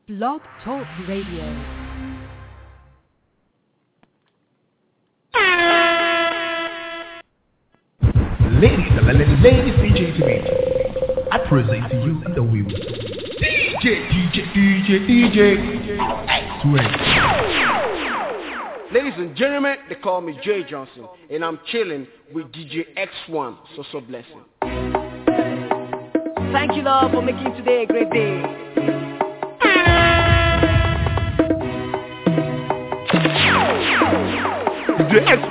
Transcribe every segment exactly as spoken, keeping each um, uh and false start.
Blog Talk Radio. Ladies and ladies, ladies, D J to me. I present to you the wheel. D J, D J, D J, D J. X-Ray. Ladies and gentlemen, they call me Jay Johnson, and I'm chilling with D J X one. So so blessing. Thank you, Lord, for making today a great day. D J X.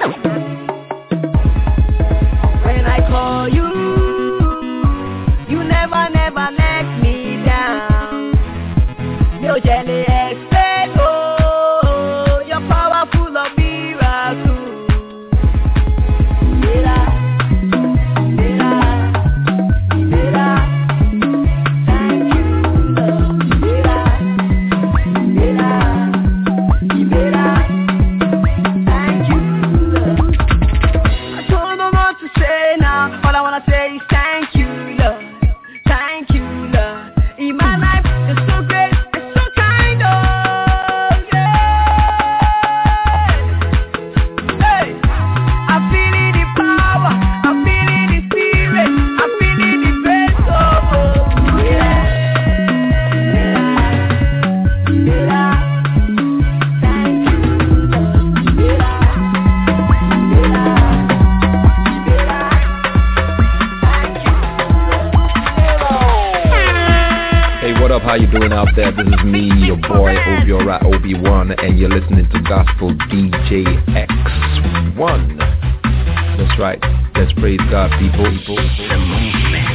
When I call you, you never, never let me down. No jelly expect, oh, you're powerful of miracles. Mira, mira, mira. Thank you, Lord. Mira, mira, mira. Thank you, Lord. I don't know what to say now. All I wanna say is thank you, Lord. Thank you, Lord. In my life, it's so great, it's so kind of, yeah. Hey, I'm feeling the power, I'm feeling the spirit, I'm feeling the grace of God. Yeah, yeah, yeah. Thank you, Lord. Yeah, yeah, yeah. Hey, what up? How you doing out there? This is me, your boy, Obiora Obi one, and you're listening to Gospel D J X one. That's right. Let's praise God, people. people. The movement.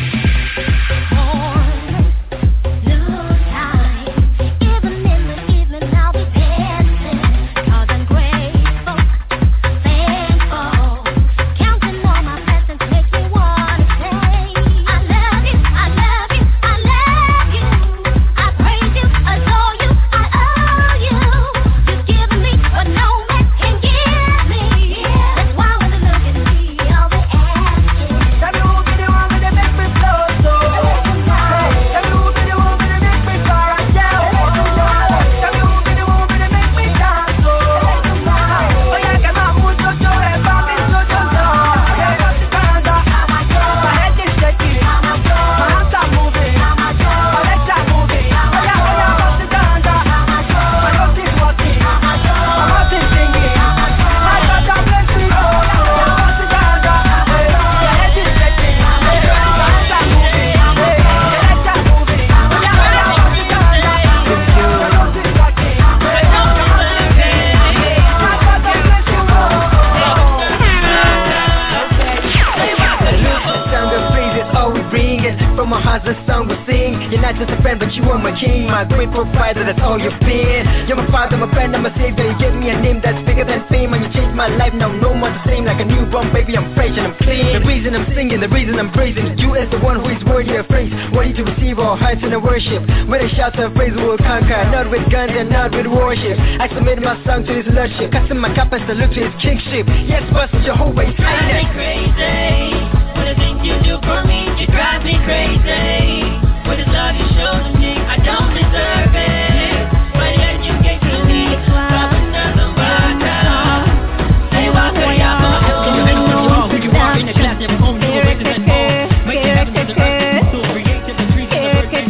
With a shout of praise we will conquer, not with guns and not with worship. I submit my song to his lordship, casting my cup and salute to his kingship. Yes, Pastor Jehovah is drive me crazy, what the things you do for me, you drive me crazy. What the love you show to me, I don't deserve it. But yet you gave to me, love another water. Say walk a yama, you make me wrong, you walk in the class, never home, you go raise it home. Make it happen to the earth, so creative and treat the birthday.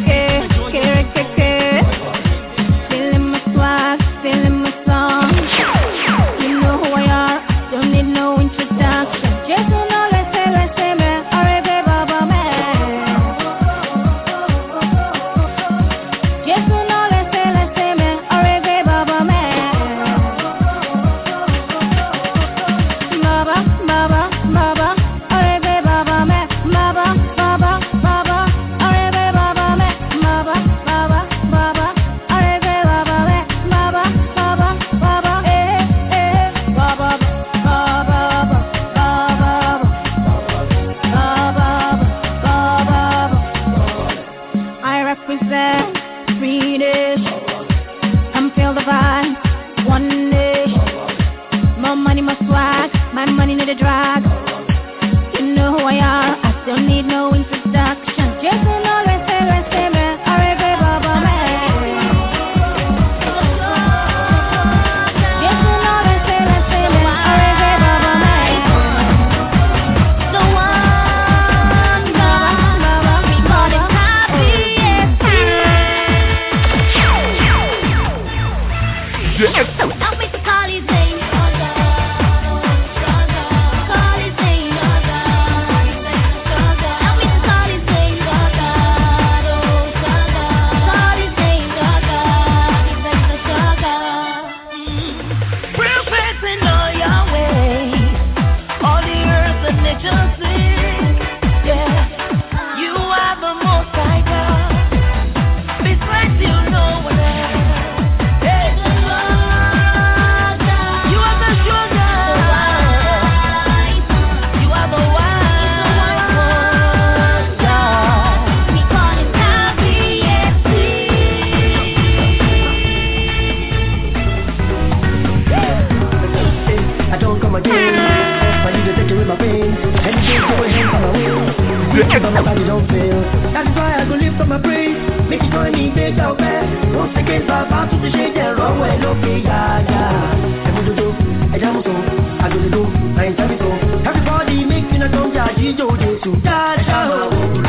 Second bàbá tún ti ṣe jẹ́ rọ́wọ́ ẹ̀ lókè yáyà. Ẹ̀mú dodo, ẹja mú so, àgòdodo, àyìn tẹ́bí so. Everybody make me not don't judge you, Jésù. Dáadáa o.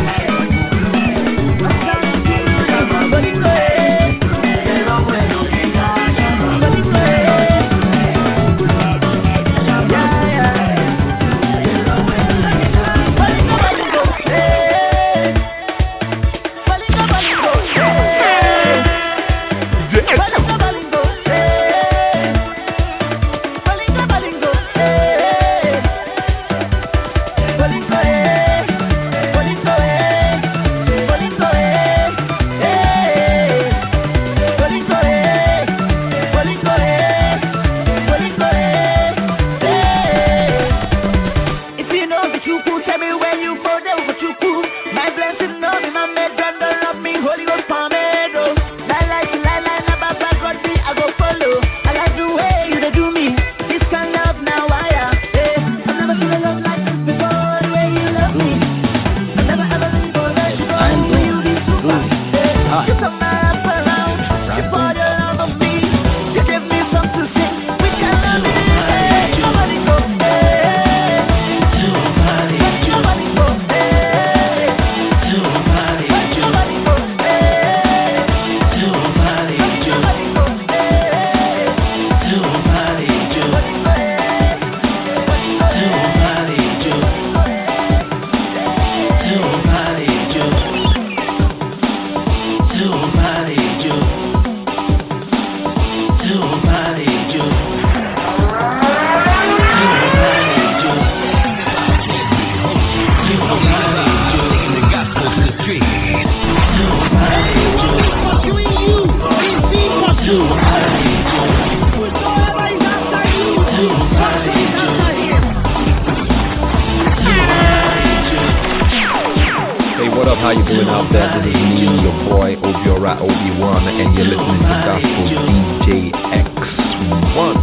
How you doing out there? This is me, your boy Obiora Obi one, and you're listening to Gospel D J X one.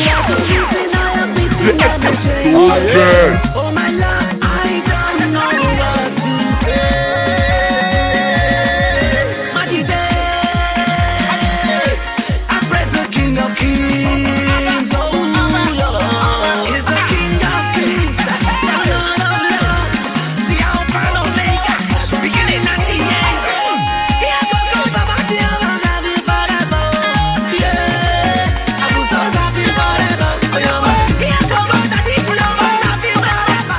Oh my love, I don't know what to say. What you say? I praise the King of Kings. Oh Lord, He's the King of Kings, the Lord of Lords, the Alpha and Omega, beginning and the end. He has got so much love and happy forever. Yeah, I was so happy forever. He has so much that he could have happy forever.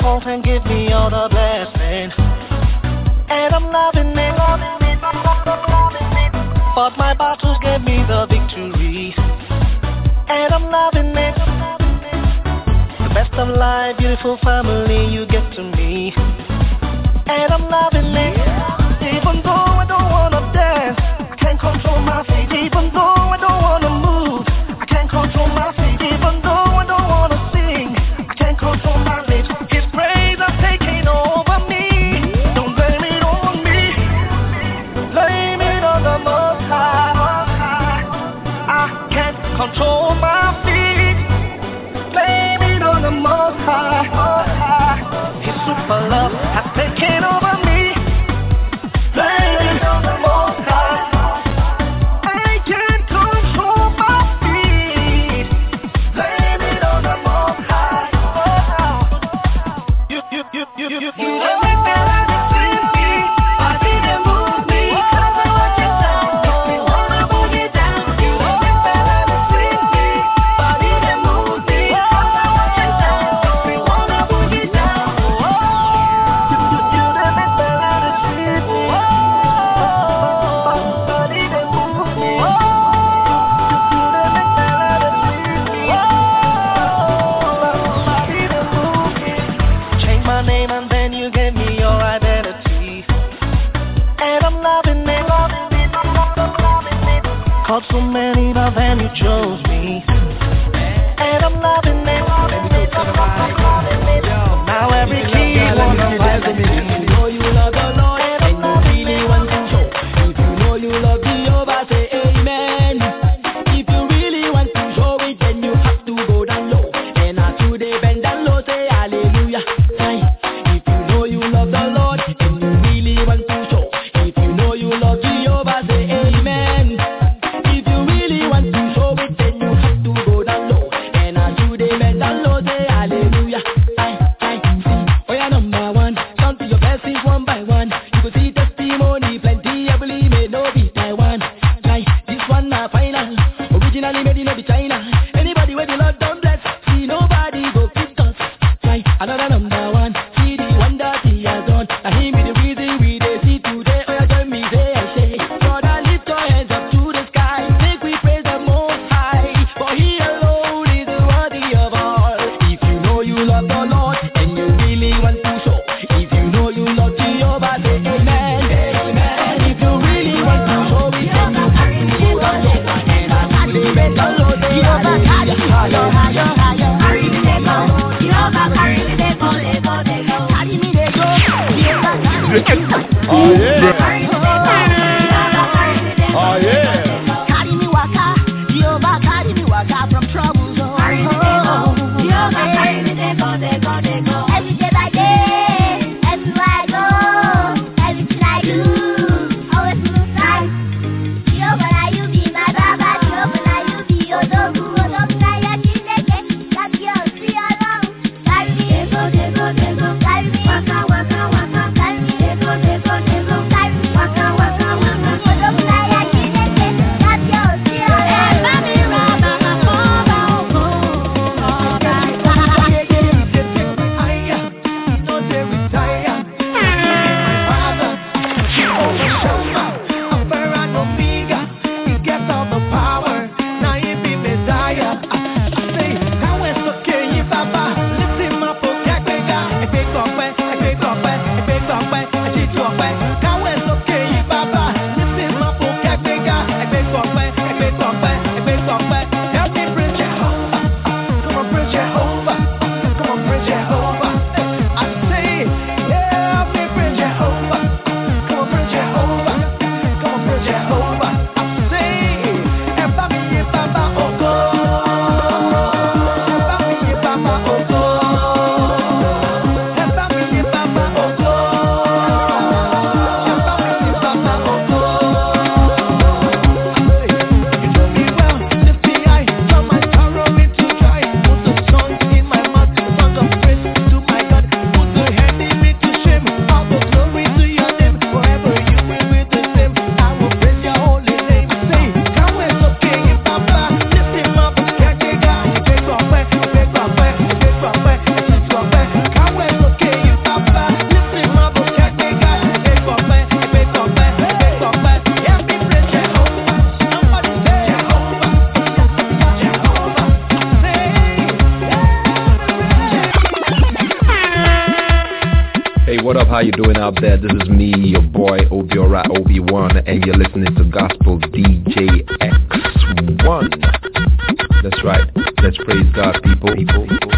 most and give me all the blessings. And I'm loving it, loving it, loving it. But my battles gave me the victory. And I'm loving it. The best of life, beautiful family you get to me. And I'm loving it. Even though I don't wanna dance, I can't control my feet. Even though I don't wanna move, I can't control my feet. Even though I don't wanna sing, I can't control my lips. His praise has taken over me. Don't blame it on me, blame it on the Most High. I can't control my feet, blame it on the Most High. His super love has taken over me. Blame it on the Most High. I can't control my feet. Blame it on the Most High. You, you, you, you, you, you, you have me better than me. I didn't move me. Cause I want you down. Makes me wanna move it down. You have me better than me. I didn't move me. Cause I want you down. Makes me wanna move it down. You, you, you have me better than me. I didn't move me. You, you have me better than me. I didn't move me. Change my name and then you gave me your identity. And I'm loving it, loving it, loving it. Called so many, but then you chose me. And I'm loving it, loving it, loving it. Now every key wanna fight with me. You know you love the Lord and you really want to show. If you know you love Jehovah, say amen. If you really want to show it, then you have to go down low. And as you dey bend down low, say hallelujah. Aye. If you know you love the Lord and you really want to show. If you know you love Jehovah, say amen. If you really want to show it, then you have to go down low. And as you dey bend down low, say hallelujah. Aye, aye, see, oh yeah, number one. Count to your blessings one by one. You could see testimony plenty. I believe it no be Taiwan. Aye, this one na final. Originally made in no be China. Anybody where the Lord don't bless, see nobody go fit us. Aye, another number one. See the one that he has done. And him be the reason we dey see today. Oh yeah, join me say I say, brother, lift your hands up to the sky. Make we praise the Most High, for He alone is worthy of all. If you know you love the Lord and you really want to show. If you know you love Jehovah, say amen. Amen. If you really want to show it, then you have to go down low. And as you bend down low, say hallelujah, hallelujah. Carry me dey go, Jehovah carry me dey go, dey go, dey go. Carry me dey go, Jehovah carry me dey go. Oh yeah. Carry me dey go, Jehovah carry me dey go. Oh yeah. Carry me waka, Jehovah carry me waka from trouble zone. Carry me dey go, Jehovah carry me dey go, dey go, dey go. Every day by day, everywhere I go, everything I do, always look right. Jehovah na you be my baba, Jehovah na you be Odogu, Odogu na ya Chineke, that's your tree alone. Carry me dey go, dey go, dey go. Carry me waka, waka, waka. Carry me dey go, dey go, dey go. Carry me waka, Hey, what up? How you doing out there? This is me, your boy Obi Ora Obi One, and you're listening to Gospel D J X one. That's right. Let's praise God, people. people, people.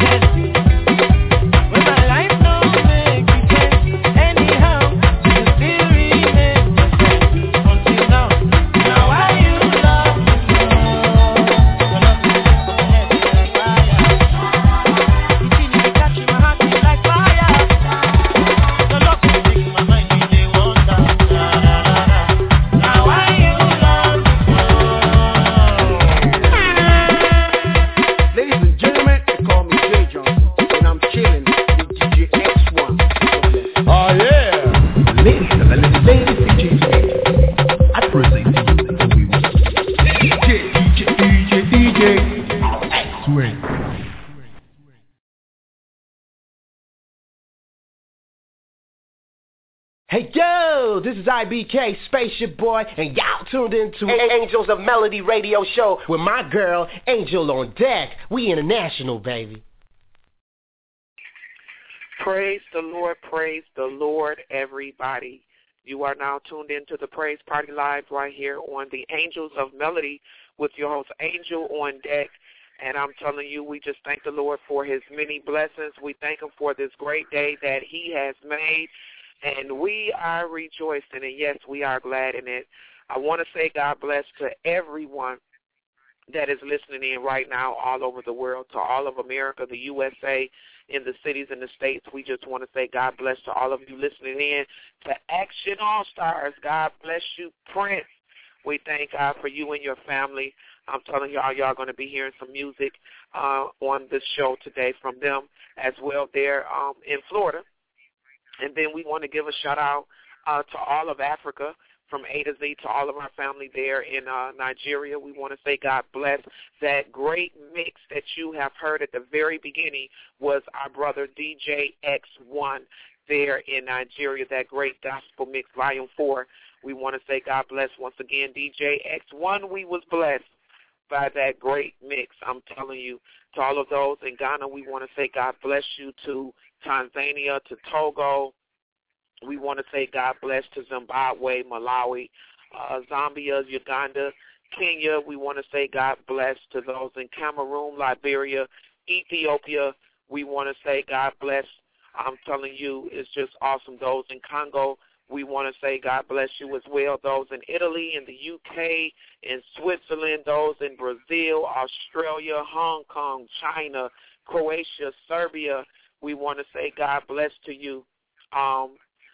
Anyhow, Hey yo, this is I B K, Spaceship Boy, and y'all tuned into Angels of Melody radio show with my girl, Angel on Deck. We international, baby. Praise the Lord, praise the Lord, everybody. You are now tuned into the Praise Party Live right here on the Angels of Melody with your host, Angel on Deck. And I'm telling you, we just thank the Lord for his many blessings. We thank him for this great day that he has made. And we are rejoicing, and yes, we are glad in it. I want to say God bless to everyone that is listening in right now all over the world, to all of America, the U S A, in the cities and the states. We just want to say God bless to all of you listening in. To Action All-Stars, God bless you, Prince. We thank God for you and your family. I'm telling y'all, y'all going to be hearing some music uh, on this show today from them as well there um, in Florida. And then we want to give a shout-out uh, to all of Africa, from A to Z, to all of our family there in uh, Nigeria. We want to say God bless. That great mix that you have heard at the very beginning was our brother D J X one there in Nigeria, that great gospel mix, Volume four. We want to say God bless once again, D J X one. We was blessed by that great mix. I'm telling you, to all of those in Ghana, we want to say God bless you, to Tanzania, to Togo. We want to say God bless to Zimbabwe, Malawi, uh, Zambia, Uganda, Kenya. We want to say God bless to those in Cameroon, Liberia, Ethiopia. We want to say God bless. I'm telling you, it's just awesome. Those in Congo, we want to say God bless you as well. Those in Italy, in the U K, in Switzerland, those in Brazil, Australia, Hong Kong, China, Croatia, Serbia, we want to say God bless to you. Um,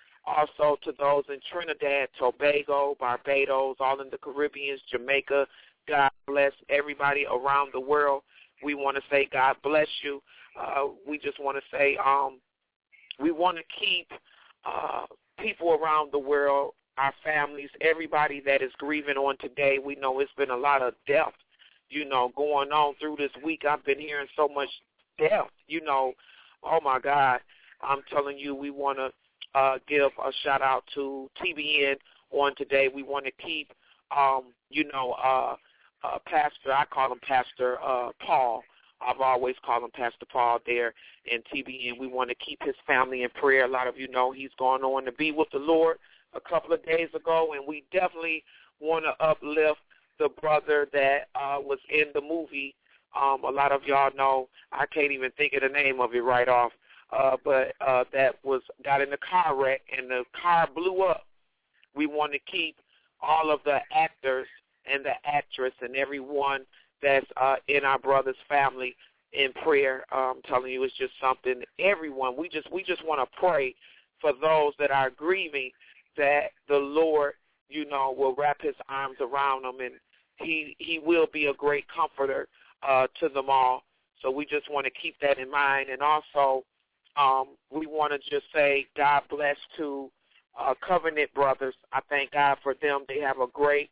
also to those in Trinidad, Tobago, Barbados, all in the Caribbean, Jamaica, God bless everybody around the world. We want to say God bless you. Uh, we just want to say um, we want to keep uh, people around the world, our families, everybody that is grieving on today. We know it's been a lot of death, you know, going on through this week. I've been hearing so much death, you know. Oh, my God. I'm telling you, we want to uh, give a shout-out to T B N on today. We want to keep, um, you know, uh, uh, Pastor, I call him Pastor uh, Paul. I've always called him Pastor Paul there in T B N. We want to keep his family in prayer. A lot of you know he's gone on to be with the Lord a couple of days ago, and we definitely want to uplift the brother that uh, was in the movie. Um, a lot of y'all know, I can't even think of the name of it right off, uh, but uh, that was got in a car wreck and the car blew up. We want to keep all of the actors and the actress and everyone that's uh, in our brother's family in prayer. I'm telling you, it's just something. Everyone, we just we just want to pray for those that are grieving, that the Lord, you know, will wrap his arms around them, and he he will be a great comforter uh, to them all. So we just want to keep that in mind. And also um, we want to just say God bless to uh, Covenant Brothers. I thank God for them. They have a great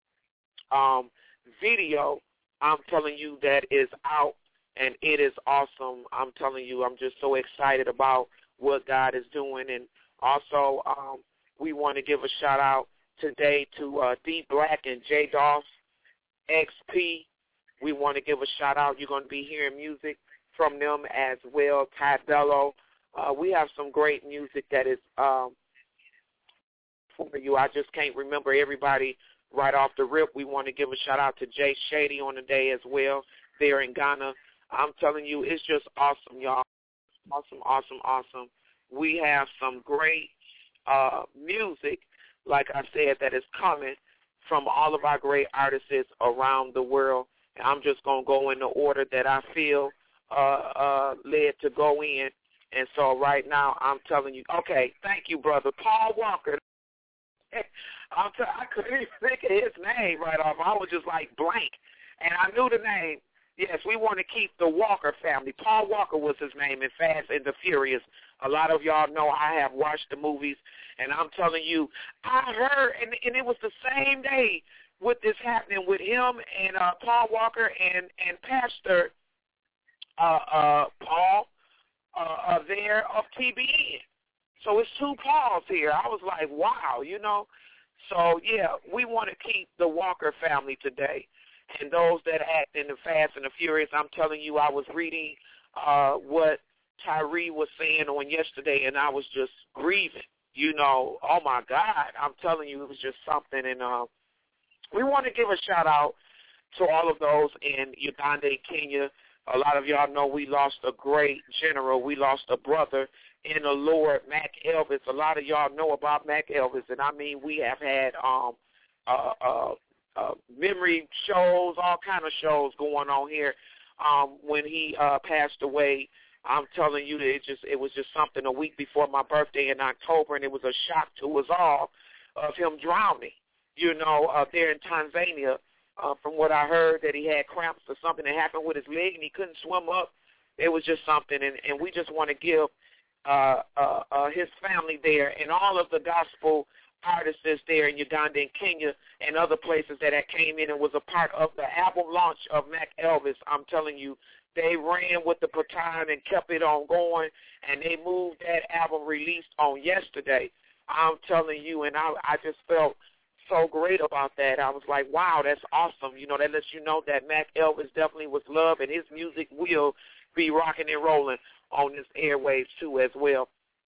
um, video, I'm telling you, that is out, and it is awesome. I'm telling you, I'm just so excited about what God is doing. And also um, we want to give a shout-out today to uh, D Black and J Doss X P. We want to give a shout-out. You're going to be hearing music from them as well. Ty Bello. Uh, we have some great music that is um, for you. I just can't remember everybody right off the rip. We want to give a shout-out to Jay Shady on the day as well there in Ghana. I'm telling you, it's just awesome, y'all. Awesome, awesome, awesome. We have some great uh, music, like I said, that is coming from all of our great artists around the world. And I'm just going to go in the order that I feel uh, uh, led to go in. And so right now I'm telling you, okay, thank you, brother. Paul Walker. I'm t- I couldn't even think of his name right off. I was just like blank. And I knew the name. Yes, we want to keep the Walker family. Paul Walker was his name in Fast and the Furious. A lot of y'all know I have watched the movies, and I'm telling you, I heard, and, and it was the same day with this happening with him and uh, Paul Walker and, and Pastor uh, uh, Paul uh, uh, there of T B N. So it's two Pauls here. I was like, wow, you know. So, yeah, we want to keep the Walker family today. And those that act in the Fast and the Furious, I'm telling you, I was reading uh, what Tyree was saying on yesterday, and I was just grieving. You know, oh, my God, I'm telling you, it was just something. And uh, we want to give a shout-out to all of those in Uganda and Kenya. A lot of y'all know we lost a great general. We lost a brother in the Lord, Mac Elvis. A lot of y'all know about Mac Elvis, and I mean, we have had um, uh, uh, uh, memory shows, all kind of shows going on here. Um, when he uh, passed away, I'm telling you, it just it was just something a week before my birthday in October, and it was a shock to us all of him drowning, you know, uh, there in Tanzania. Uh, from what I heard, that he had cramps or something that happened with his leg, and he couldn't swim up. It was just something, and, and we just want to give uh, uh, uh, his family there and all of the gospel artists there in Uganda and Kenya and other places that had came in and was a part of the album launch of Mac Elvis. I'm telling you, they ran with the baton and kept it on going, and they moved that album released on yesterday. I'm telling you, and I, I just felt so great about that. I was like, wow, that's awesome. You know, that lets you know that Mac Elvis definitely was loved, and his music will be rocking and rolling on this airwaves too as well.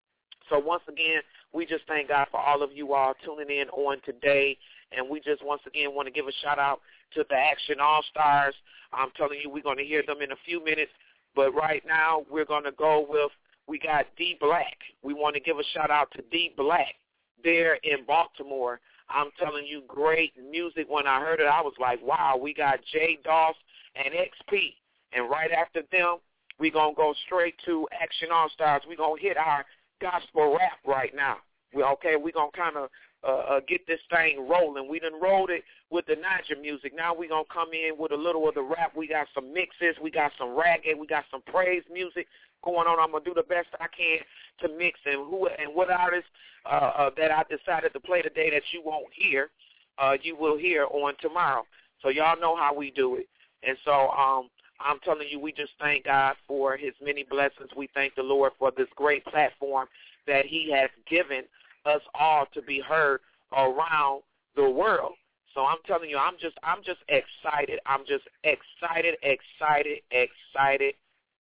So once again, we just thank God for all of you all tuning in on today, and we just once again want to give a shout-out to the Action All-Stars. I'm telling you, we're going to hear them in a few minutes, but right now we're going to go with, we got D Black. We want to give a shout-out to D Black there in Baltimore. I'm telling you, great music. When I heard it, I was like, wow, we got J Doss and X P. And right after them, we're going to go straight to Action All-Stars. We're going to hit our gospel rap right now. We okay, we're going to kind of uh, uh, get this thing rolling. We done rolled it with the Niger music. Now we're going to come in with a little of the rap. We got some mixes. We got some reggae. We got some praise music going on. I'm going to do the best I can to mix, and who and what artists uh, uh, that I decided to play today that you won't hear, uh, you will hear on tomorrow. So y'all know how we do it. And so um, I'm telling you, we just thank God for his many blessings. We thank the Lord for this great platform that he has given us all to be heard around the world. So I'm telling you, I'm just I'm just excited. I'm just excited, excited, excited,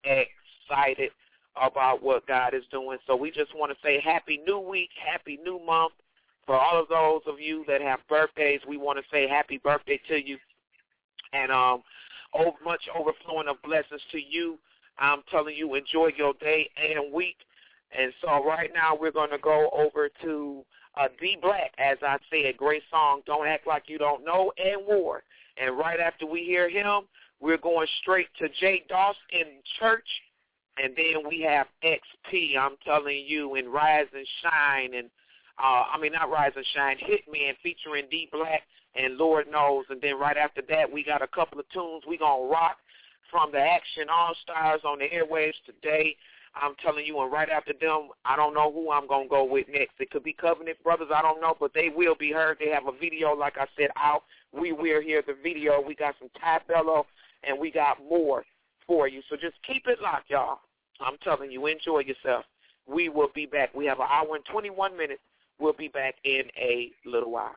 excited about what God is doing. So we just want to say happy new week, happy new month. For all of those of you that have birthdays, we want to say happy birthday to you. And um, oh, much overflowing of blessings to you. I'm telling you, enjoy your day and week. And so right now we're going to go over to uh, D Black, as I said, great song, Don't Act Like You Don't Know, and War. And right after we hear him, we're going straight to J Doss in Church. And then we have X P, I'm telling you, and Rise and Shine, and uh, I mean, not Rise and Shine, Hitman featuring D Black and Lord Knows. And then right after that, we got a couple of tunes we going to rock from the Action All-Stars on the airwaves today. I'm telling you, and right after them, I don't know who I'm going to go with next. It could be Covenant Brothers, I don't know, but they will be heard. They have a video, like I said, out. We will hear the video. We got some Ty Bello, and we got more for you. So just keep it locked, y'all. I'm telling you, enjoy yourself. We will be back. We have an hour and twenty-one minutes. We'll be back in a little while.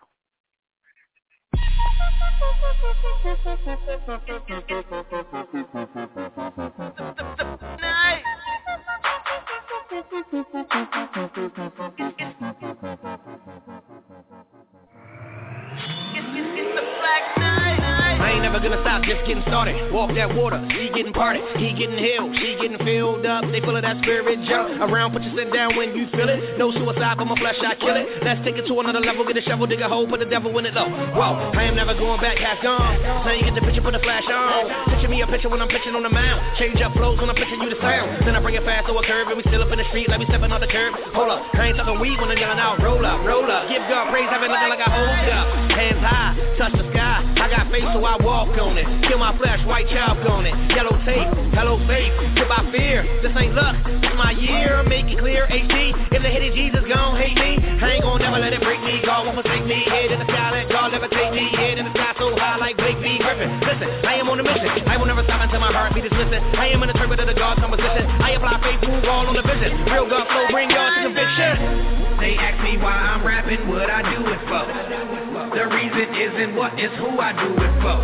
I ain't never gonna stop, just getting started. Walk that water, she getting parted. He getting healed, she getting filled up. They full of that spirit jump around, put your sit down when you feel it. No suicide, but my flesh, I kill it. Let's take it to another level, get a shovel, dig a hole, put the devil in it low. Whoa, I am never going back, half gone. Now you get the picture, put the flash on. Picture me a picture when I'm pitching on the mound. Change up flows when I'm pitching you the sound. Then I bring it fast to a curve, and we still up in the street like we stepping on the curb. Hold up, I ain't talking weed when I'm yelling out. Roll up, roll up. Give God praise, I've been looking like I hold up. Hands high, touch the sky. I got faith, so I walk on it. Kill my flesh, white chalk on it. Yellow tape, hello faith. Hit by fear, this ain't luck. It's my year, make it clear. H D, if they hit it, Jesus gon' hate me. I ain't gon' never let it break me. God won't forsake me. Head in the sky, let God never take me. Head in the sky so high like Blake B. Griffin. Listen, I am on a mission. I will never stop until till my heartbeat is listen. I am an interpreter of God's composition. I apply faith, move all on the vision. Real God flow, bring God to conviction. They ask me why I'm rapping, what I do it for. The reason isn't what, it's who I do it for.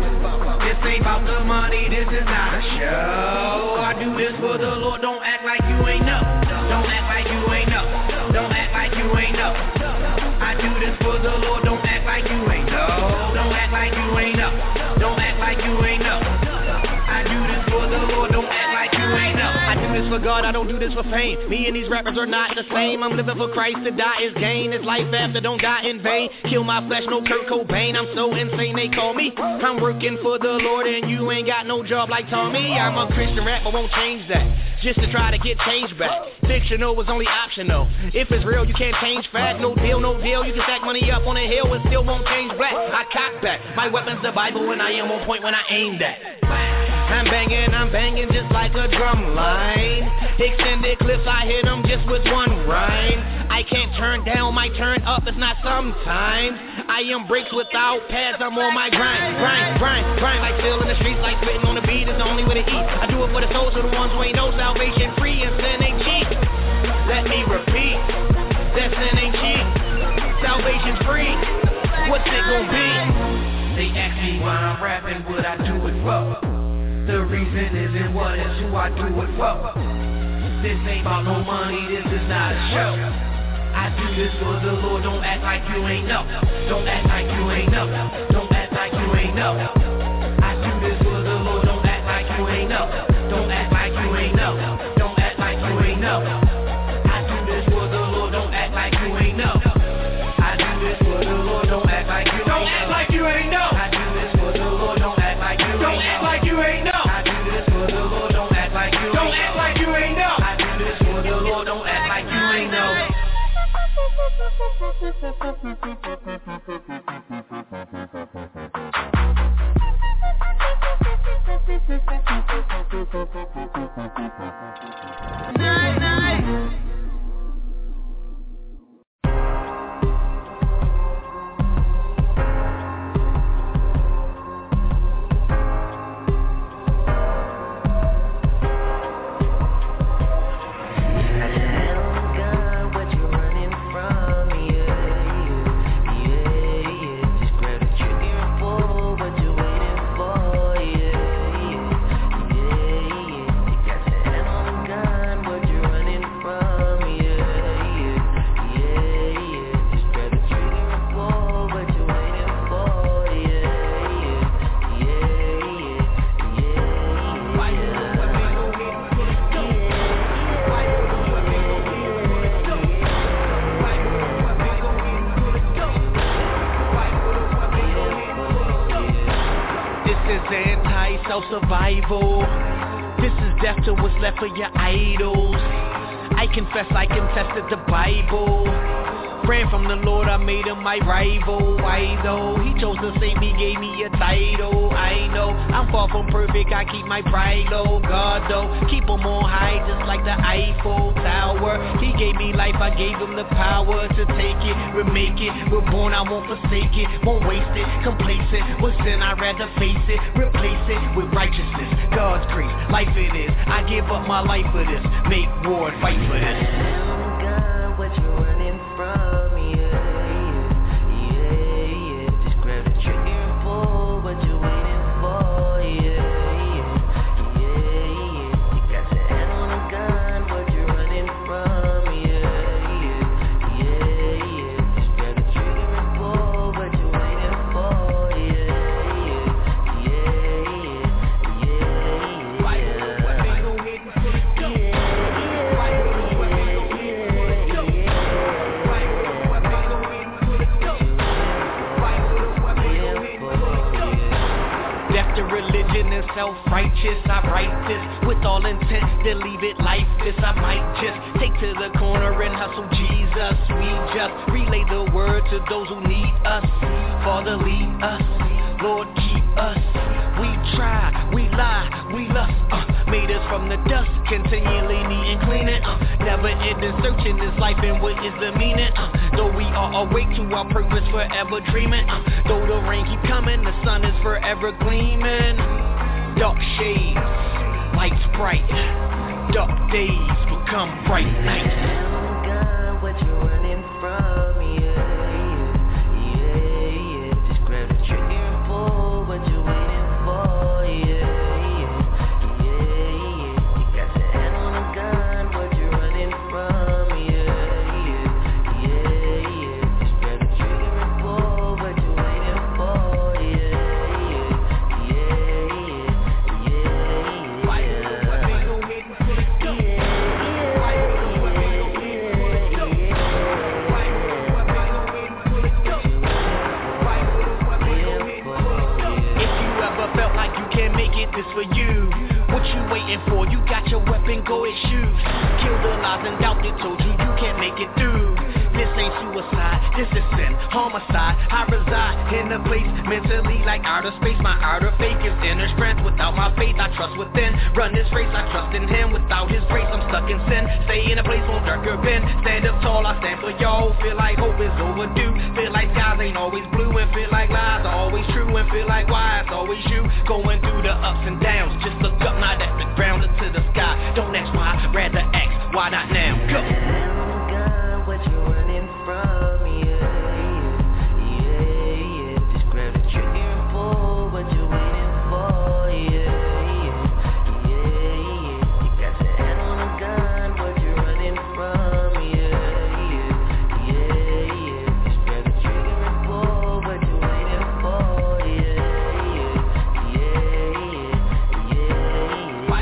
This ain't about the money, this is not a show. I do this for the Lord, don't act like you ain't know. Don't act like you ain't know. Don't act like you ain't know. I do this for the Lord, don't act like you ain't know. Don't act like you ain't know. Don't act like you ain't know. I do this for the Lord, don't act like you ain't know. I do this for God, I don't do this for fame. Me and these rappers are not the same. I'm living for Christ, to die is gain. It's life after, don't die in vain. Kill my flesh, no Kurt Cobain. I'm so insane, they call me. I'm working for the Lord and you ain't got no job like Tommy. I'm a Christian rapper, won't change that, just to try to get change back. Fictional was only optional. If it's real, you can't change fact. No deal, no deal. You can stack money up on a hill and still won't change black. I cock back. My weapon's the Bible and I am on point when I aim that. I'm banging, I'm banging just like a drum line. Extended clips, I hit them just with one rhyme. I can't turn down, my turn up, it's not sometimes. I am breaks without pads, I'm on my grind. Grind, grind, grind, like still in the streets, like spitting on the beat, it's the only way to eat. I do it for the souls of the ones who ain't no salvation free and sin ain't cheap. Let me repeat, that sin ain't cheap. Salvation free, what's it gon' be? They ask me why I'm rapping, what I do it for. The reason isn't what, it's who I do it for. This ain't about no money, this is not a show. I do this for the Lord, don't act like you ain't know. Don't act like you ain't know. Don't act like you ain't know. I do this for the Lord, don't act like you ain't know. Don't act like you ain't know. Don't act like you ain't know. I do this for the Lord, don't act like you ain't know. I do this for the Lord, don't act like you ain't know. Don't act like you ain't know. I do this for the Lord, don't act like you ain't know. Don't act like you ain't know. I do this for the Lord, don't act like you ain't know. Don't act like you ain't know. I do this for the Lord, don't act like you ain't know. Night, night. Survival. This is death to what's left for your idols. I confess I contested the Bible. Ran from the Lord, I made him my rival. Why though? He chose to save me, gave me a title. I know I'm far from perfect, I keep my pride low. God though, keep him on high just like the Eiffel Tower. He gave me life, I gave him the power to take it, remake it. We're born, I won't forsake it, won't waste it. Complacent with sin, I'd rather face it. Replace it with righteousness, God's grace, life it is. I give up my life for this, make war and fight for this. God, what you running from? Self-righteous, I write this with all intent to leave it lifeless. I might just take to the corner and hustle Jesus. We just relay the word to those who need us. Father, lead us, Lord, keep us. We try, we lie, we lust, uh, made us from the dust, continually needing cleaning, uh, never ending searching this life and what is the meaning, uh, though we are awake to our purpose, forever dreaming, uh, though the rain keep coming, the sun is forever gleaming. dark shades, lights bright, dark days become bright nights. God, what you running from, yeah, yeah, yeah. Just grab the trigger and pull what you waiting for, yeah, yeah, yeah. You got your hand on a gun, what you running from, yeah, yeah, yeah, yeah. Just grab the trigger and pull what you waiting for, yeah, yeah, yeah, yeah, this for you. What you waiting for? You got your weapon, go and shoot. Kill the lies and doubt that told you you can't make it through. This ain't suicide, this is sin, homicide. I reside in a place mentally like outer space. My outer faith is inner strength. Without my faith, I trust within. Run this race, I trust in him. Without his grace, I'm stuck in sin. Stay in a place won't darker bend. Stand up tall, I stand for y'all. Feel like hope is overdue. Feel like skies ain't always blue. And feel like lies are always true. And feel like why it's always you. Going through the ups and downs. Just look up, not at the ground, or to the sky. Don't ask why, rather ask why not now. Go. What you running from, yeah, yeah, yeah. Just grab the trigger and pull what you waiting for, yeah, yeah, yeah. You got your hand on a gun, what you running from, yeah, yeah, yeah, yeah. Just grab the trigger and pull what you waiting for, yeah, yeah, yeah, yeah, yeah.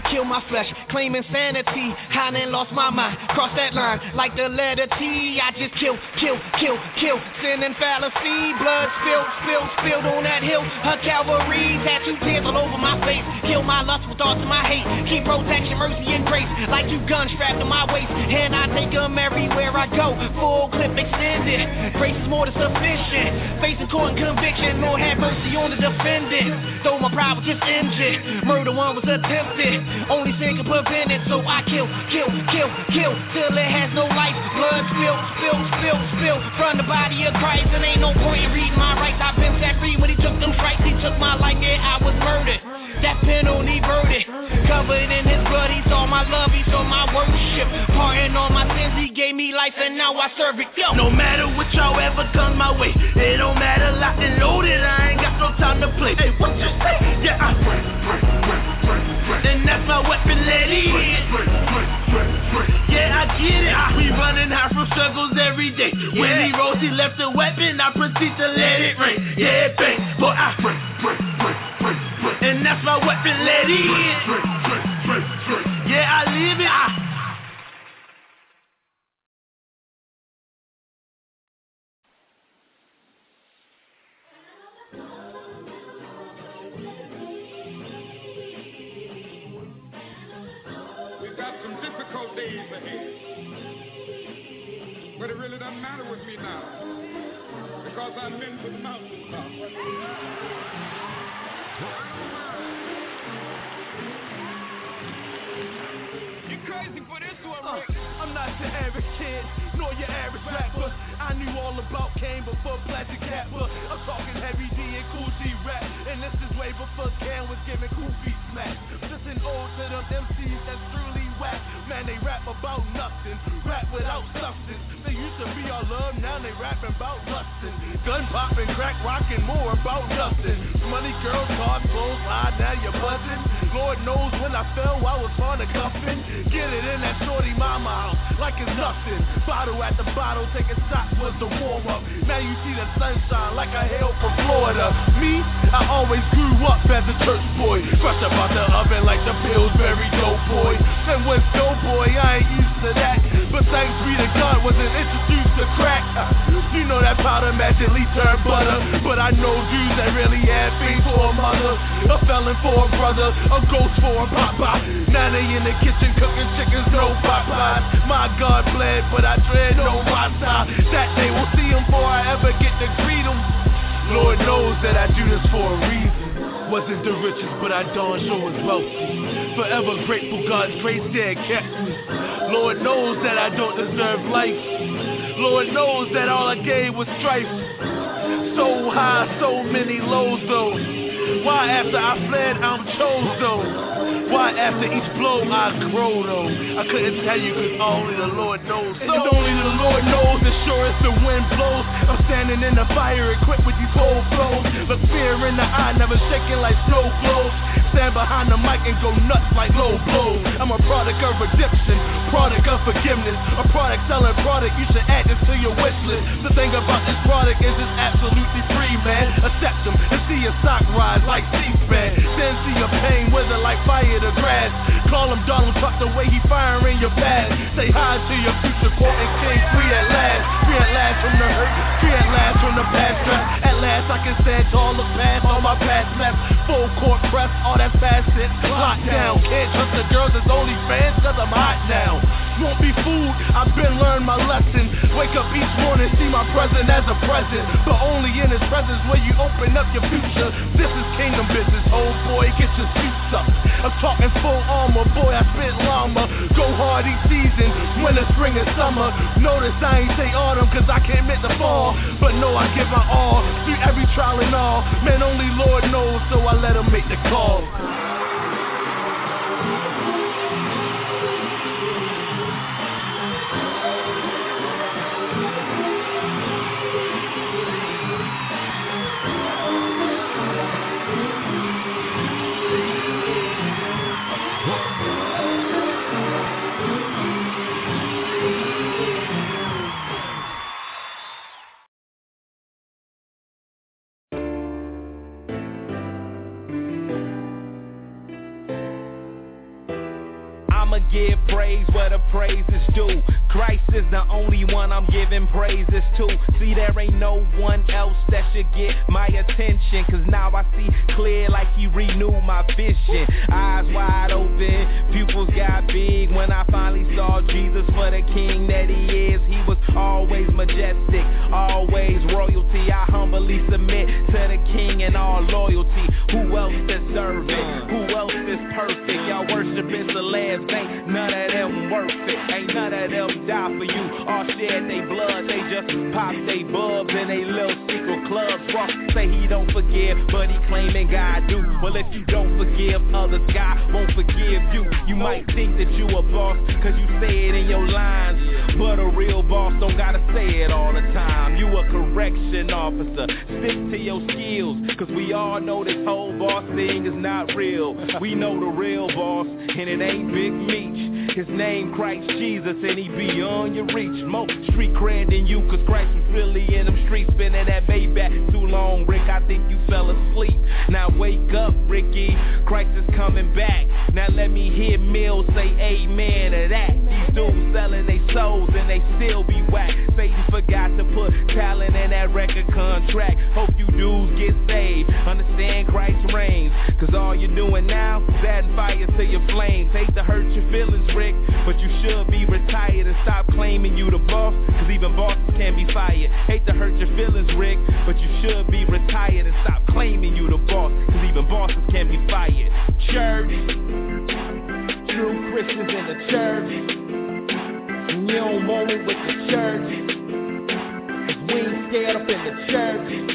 kill my flesh, claim insanity. I done lost my mind, cross that line like the letter T. I just kill, kill, kill, kill, sin and fallacy. Blood spilled, spilled, spilled on that hill. Her cavalry, tattoo tears all over my face. Kill my lustful thoughts and my hate. Keep protection, mercy, and grace like you gun strapped to my waist. And I take them everywhere I go. Full clip extended. Grace is more than sufficient. Facing court and conviction. Lord have mercy on the defendant. Though my pride was just injured. Murder one was attempted. Only sin can prevent it. So I kill, kill, kill, kill. Till it has no life. Blood spill, spill, spill, spill. From the body of Christ. And ain't no point in reading my rights. I've been set free when he took them strikes. He took my life, yeah, I was murdered. That penalty verdict. Covered in his blood. He saw my love. He saw my worship. Pardon all my sins. He gave me life and now I serve it. Yo. No matter what y'all ever comes my way, it don't matter, locked and loaded. I ain't got no time to play. Hey, what you say? Yeah, I and that's my weapon, let it in. Yeah, I get it. We running high from struggles every day. Yeah. When he rose, he left a weapon. I proceed to let it rain. Yeah, bang, boy, I and that's my weapon, let it in. Yeah, I live it. I days ahead. But it really doesn't matter with me now, because I've been to the mountaintop. You crazy for this one, Rick? Uh, I'm not your average kid, nor your average rapper. I knew all about Kane before Plastic Kappa. I'm talking Heavy D and Cool G rap, and this is way before Cam was giving cool beat smack. Just an ode to them M Cs that's truly whack. Man, they rap about nothing, rap without substance. They used to be all love, now they rapping about lustin'. Gun popping, crack rocking, more about nothing. Money, girls, cars, clothes, ah, now you're buzzing. Lord knows when I fell, I was on a cuffin'. Get it in that shorty mama house, like it's nothing. Bottle at the bottle, taking shots was the warm up. Now you see the sunshine like I hail from Florida. Me, I always grew up as a church boy, fresh up out the oven like the Pillsbury Doughboy. And when Doughboy, I ain't used to that, but thanks be to God, wasn't introduced to crack. You know that powder magically turned butter, but I know dudes that really had things for a mother, a felon for a brother, a ghost for a papa. Now they in the kitchen cooking chickens, no Popeyes. My God bled, but I dread no Rasta. That day we'll see him before I ever get to greet him. Lord knows that I do this for a reason. Wasn't the richest, but I darn sure was wealthy. Forever grateful, God's grace there kept me. Lord knows that I don't deserve life. Lord knows that all I gave was strife. So high, so many lows though. Why after I fled, I'm chose though? Why after each blow I grow though? I couldn't tell you cause only the Lord knows. So and only the Lord knows, as sure as the wind blows. I'm standing in the fire equipped with these cold flows. Look fear in the eye, never shaking like snow globes. Stand behind the mic and go nuts like low blows. I'm a product of redemption, product of forgiveness, a product selling product, you should add this to your wish list. The thing about this product is it's absolutely free, man. Accept them and see your stock rise like C-SPAN. Then see your pain wither like fire to grass. Call him Donald Trump the way he firing your past. Say hi to your future quoting king, free at last. Free at last from the hurt, free at last from the past stress. At last I can stand tall, look past all my past mess. Full court press, all that fast shit, locked down. Can't trust the girls that's only fans cause I'm hot now. Won't be fooled, I've been learned my lesson. Wake up each morning, see my present as a present, but only in his presence where you open up your future. This is kingdom business, old boy, get your suits up. I'm talking full armor, boy, I spit llama. Go hard each season, winter, spring, and summer. Notice I ain't say autumn cause I can't admit the fall, but no, I give my all through every trial and all. Man, only Lord knows, so I let him make the call. I'ma give praise where the praise is due. Christ is the only one I'm giving praises to. See, there ain't no one else that should get my attention, cause now I see clear like he renewed my vision. Eyes wide open, pupils got big when I finally saw Jesus for the king that he is. He was always majestic, always royalty. I humbly submit to the king in all loyalty. Who else deserve it? Who else is perfect? Y'all worshiping Celeste, ain't none of them worth it. Ain't none of them die for you. All shed they blood, they just pop they bubs in they little secret clubs. Ross say he don't forgive, but he claiming God do. Well, if you don't forgive others, God won't forgive you. You might think that you a boss, cause you say it in your lines, but a real boss don't gotta say it all the time. You a correction officer, stick to your skills, cause we all know this whole boss thing is not real. We know the real boss, and it ain't Big Meech. His name Christ Jesus, and he beyond your reach. More street cred than you, cause Christ was really in them streets, spinning that Maybach too long. Rick, I think you fell asleep. Now wake up, Ricky, Christ is coming back. Now let me hear Mills say amen to that. These dudes selling they souls and they still be whack. Satan forgot to put talent in that record contract. Hope you dudes get saved, understand Christ reigns, cause all you're doing now is adding fire to your flames. Hate to hurt your feelings, Rick, but you should be retired and stop claiming you the boss, cause even bosses can be fired. Hate to hurt your feelings, Rick, but you should be retired and stop claiming you the boss, cause even bosses can be fired. Church, true Christians in the church, and you don't want it with the church, cause we ain't scared up in the church.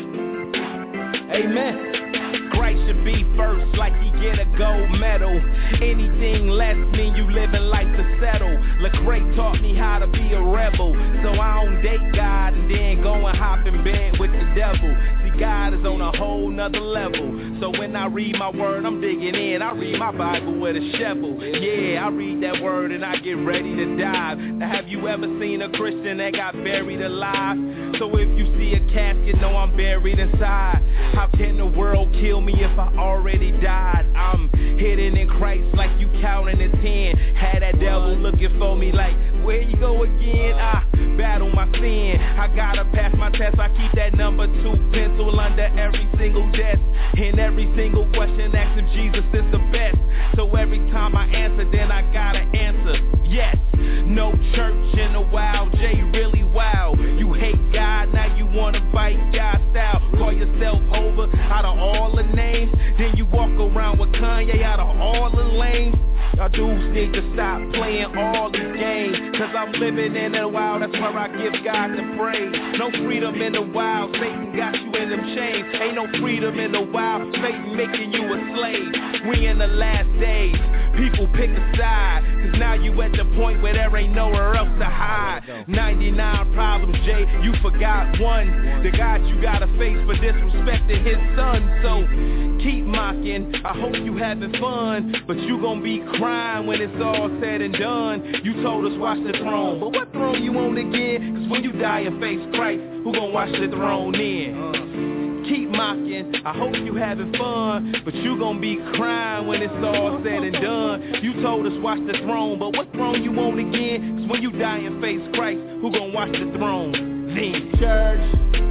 Amen. Christ should be first like he get a gold medal. Anything less mean you living life to settle. Lecrae taught me how to be a rebel, so I don't date God and then go and hop in bed with the devil. See, God is on a whole nother level, so when I read my word, I'm digging in. I read my Bible with a shovel. Yeah, I read that word and I get ready to dive. Now have you ever seen a Christian that got buried alive? So if you see a casket, know I'm buried inside. How can the world kill me if I already died? I'm hidden in Christ like you counting to ten. Had that devil looking for me like, where you go again? I battle my sin, I gotta pass my test. I keep that number two pencil under every single desk. In every single question, ask if Jesus is the best. So every time I answer, then I gotta answer yes. No church in a while, Jay really wow. You hate God, now you wanna bite God's style. Call yourself over out of all the names, then you walk around with Kanye out of all the lanes. Y'all dudes need to stop playing all these games, cause I'm living in the wild, that's where I give God the praise. No freedom in the wild, Satan got you in them chains. Ain't no freedom in the wild, Satan making you a slave. We in the last days, people pick a side, cause now you at the point where there ain't nowhere else to hide. ninety-nine problems, Jay, you forgot one. The God you gotta face for disrespecting his son. So keep mocking, I hope you having fun, but you gon' be crying when it's all said and done. You told us watch the throne, but what throne you on again? Cause when you die and face Christ, who gon' watch the throne then? Keep mocking, I hope you having fun, but you gon' be crying when it's all said and done. You told us watch the throne, but what throne you on again? Cause when you die and face Christ, who gon' watch the throne then? Church,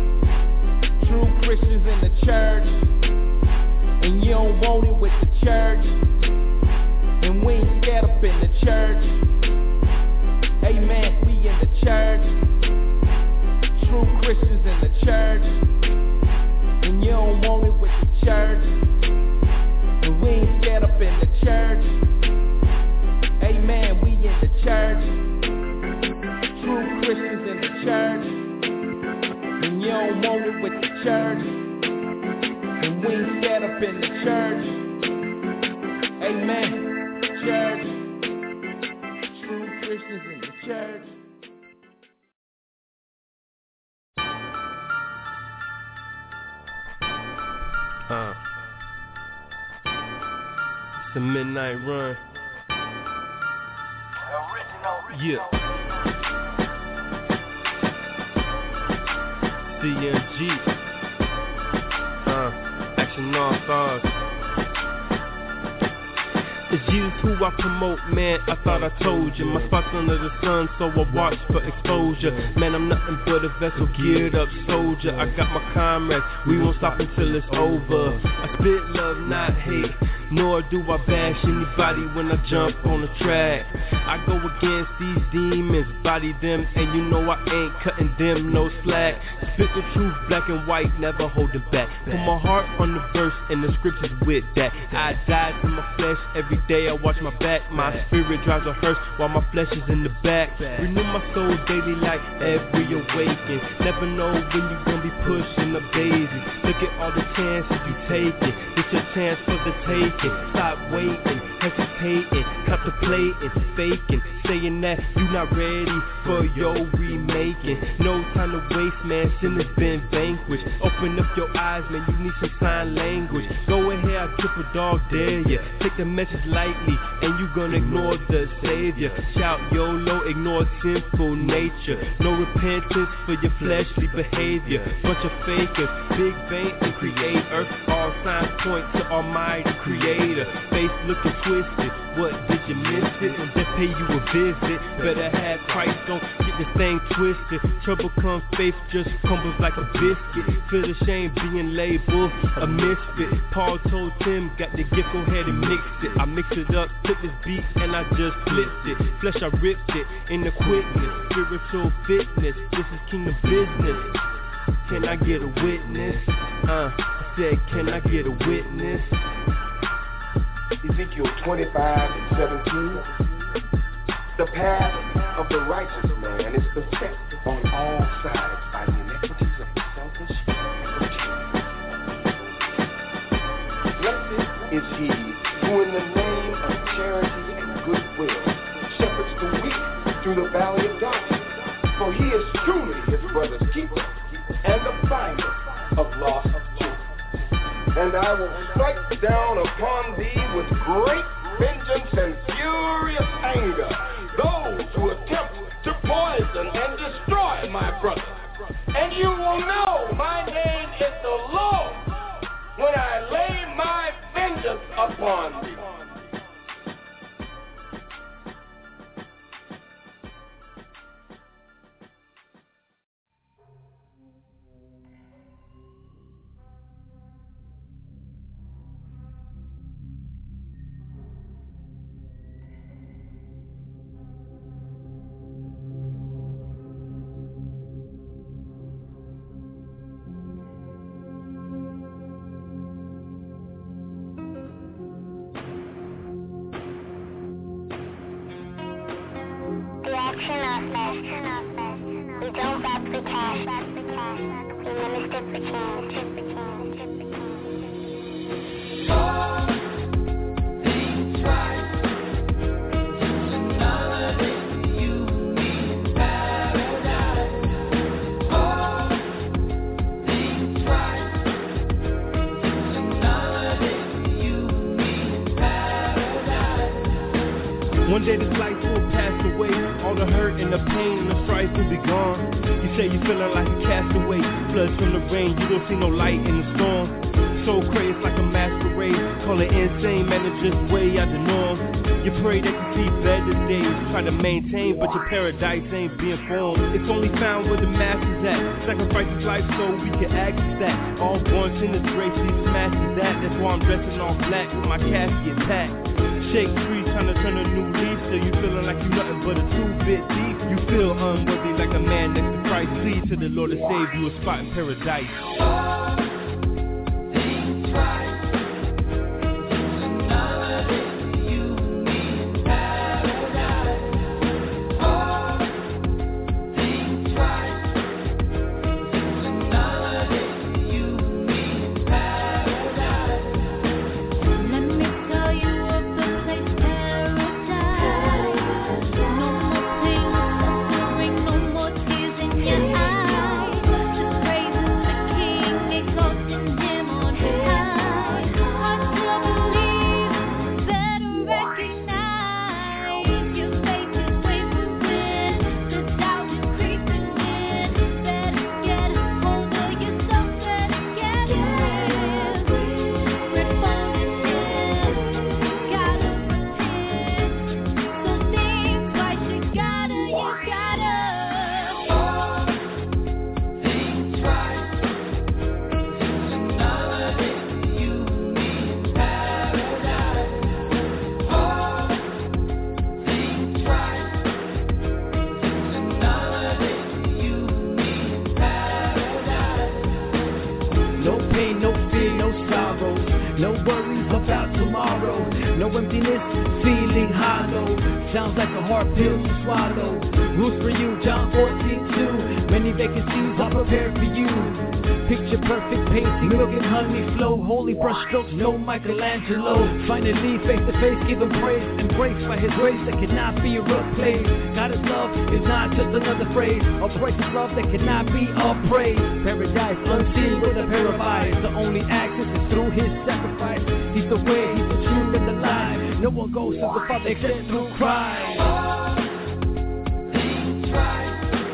true Christians in the church, and you don't want it with the church, and we ain't scared up in the church. Amen, we in the church, true Christians in the church, and you don't want it with the church, and we ain't scared up in the church. Amen, we in the church, true Christians in the church, and you don't want it with the church, and we ain't scared up in the church. Amen. Church, true Christians in the church. Uh, it's the midnight run. Yeah. D M G. Uh, Action All Stars. It's Jesus who I promote, man, I thought I told you. My spot's under the sun, so I watch for exposure. Man, I'm nothing but a vessel, geared up soldier. I got my comrades, we won't stop until it's over. I spit love, not hate, nor do I bash anybody when I jump on the track. I go against these demons, body them, and you know I ain't cutting them no slack. Spit the truth, black and white, never holding back. Put my heart on the verse and the scriptures with that. I die to my flesh every day, I watch my back. My spirit drives a hearse while my flesh is in the back. Renew my soul daily like every awaken. Never know when you gon' be pushing the daisy. Look at all the chances you taking. It's your chance for the taking. Stop waiting, hesitating, contemplating, faking, saying that you not ready for your remaking. No time to waste, man, sin has been vanquished. Open up your eyes, man, you need some sign language. Go ahead, I triple dog dare ya. Take the message lightly, and you gonna ignore the savior. Shout YOLO, ignore sinful nature. No repentance for your fleshly behavior. Bunch of fakers, big bang and create earth. All signs point to Almighty Creator. Face looking twisted, what, did you miss it? Just pay you a visit. Better have Christ, don't get this thing twisted. Trouble comes, faith just crumbles like a biscuit. Feel the shame being labeled a misfit. Paul told Tim, got the gift, go ahead and mix it. I mix it up, took this beat and I just flipped it. Flesh, I ripped it in the quickness. Spiritual fitness, this is kingdom business. Can I get a witness? Uh, I said, can I get a witness? Ezekiel twenty-five and seventeen. The path of the righteous man is beset on all sides by the iniquities of the selfish and wicked. Blessed is he who in the name of charity and goodwill shepherds the weak through the valley of darkness. For he is truly his brother's keeper and the finder of lost children. And I will strike down upon thee with great vengeance and furious anger those who attempt to poison and destroy my brother. And you will know my name is the Lord when I lay my vengeance upon thee. One day this life will pass away. All the hurt and the pain and the strife will be gone. You say you feeling like a castaway. Floods from the rain, you don't see no light in the storm. So crazy like a masquerade. Call it insane, man, it's just way out the norm. You pray that you see better days. Try to maintain, but your paradise ain't being formed. It's only found where the masses at. Sacrifice his life so we can access that. All born sinners, grace, he smashes that. That's why I'm dressing all black with my casket packed. Shake trees, trying to turn a new leaf. So you feeling like you nothing but a two-bit thief. You feel unworthy like a man next to Christ. Plead to the Lord to save you a spot in paradise. Praise the King, exalt this feeling hollow. Sounds like a hard pill to swallow. Rules for you, John fourteen two. Many vacancies are prepared for you. Picture perfect pacing, milk and honey flow. Holy brushstrokes, no Michelangelo. Finally, face to face, give him praise. Embraced by his grace that cannot be replaced. God is love is not just another phrase. A price is love that cannot be appraised. Paradise unseen with a pair of eyes. The only access is through his sacrifice. He's the way, he's the truth and the life. No one goes to the Father except through Christ. All things right.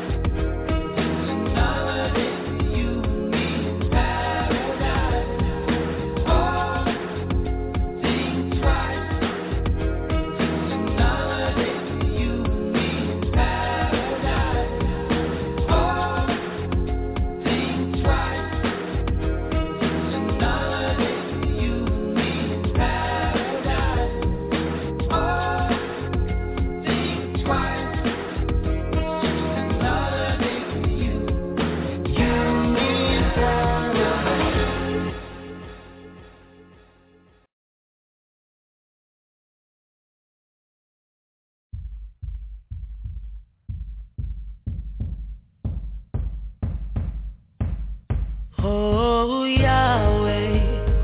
Oh, Yahweh,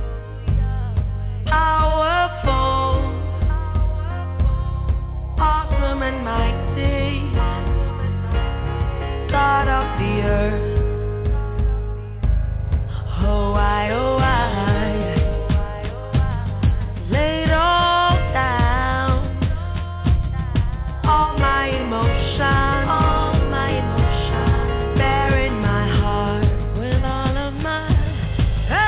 powerful, awesome and mighty, God of the earth. Oh, I, oh, I laid all down, all my emotions, all my emotions, bearing my heart with all of my.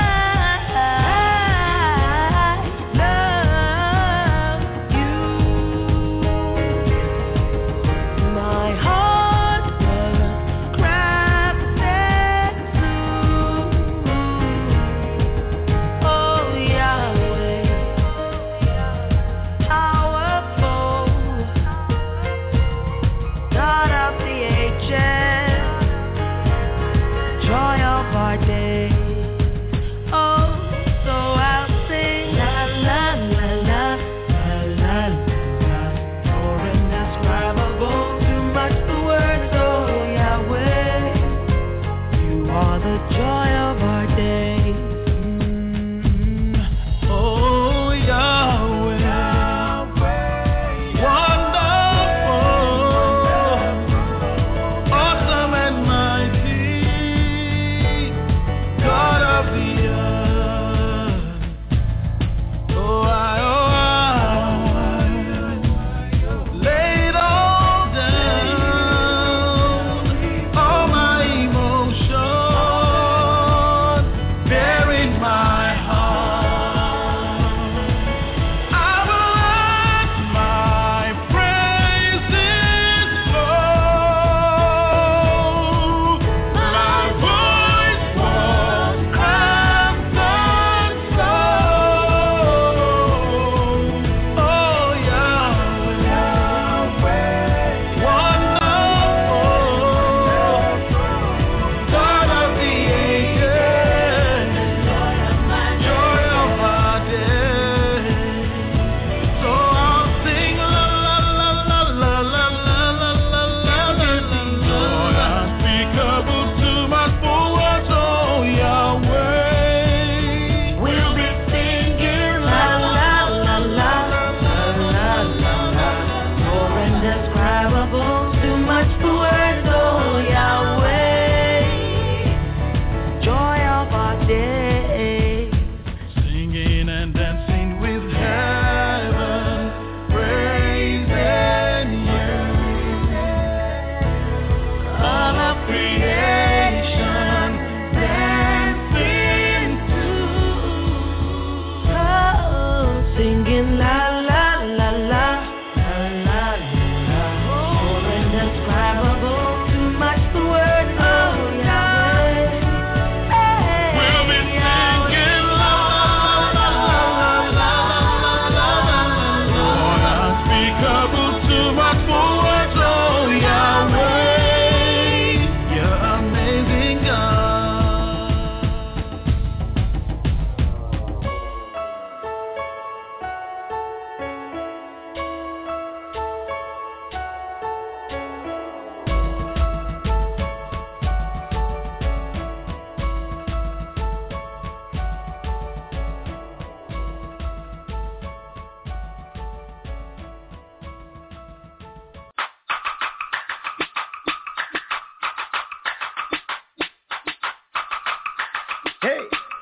Hey.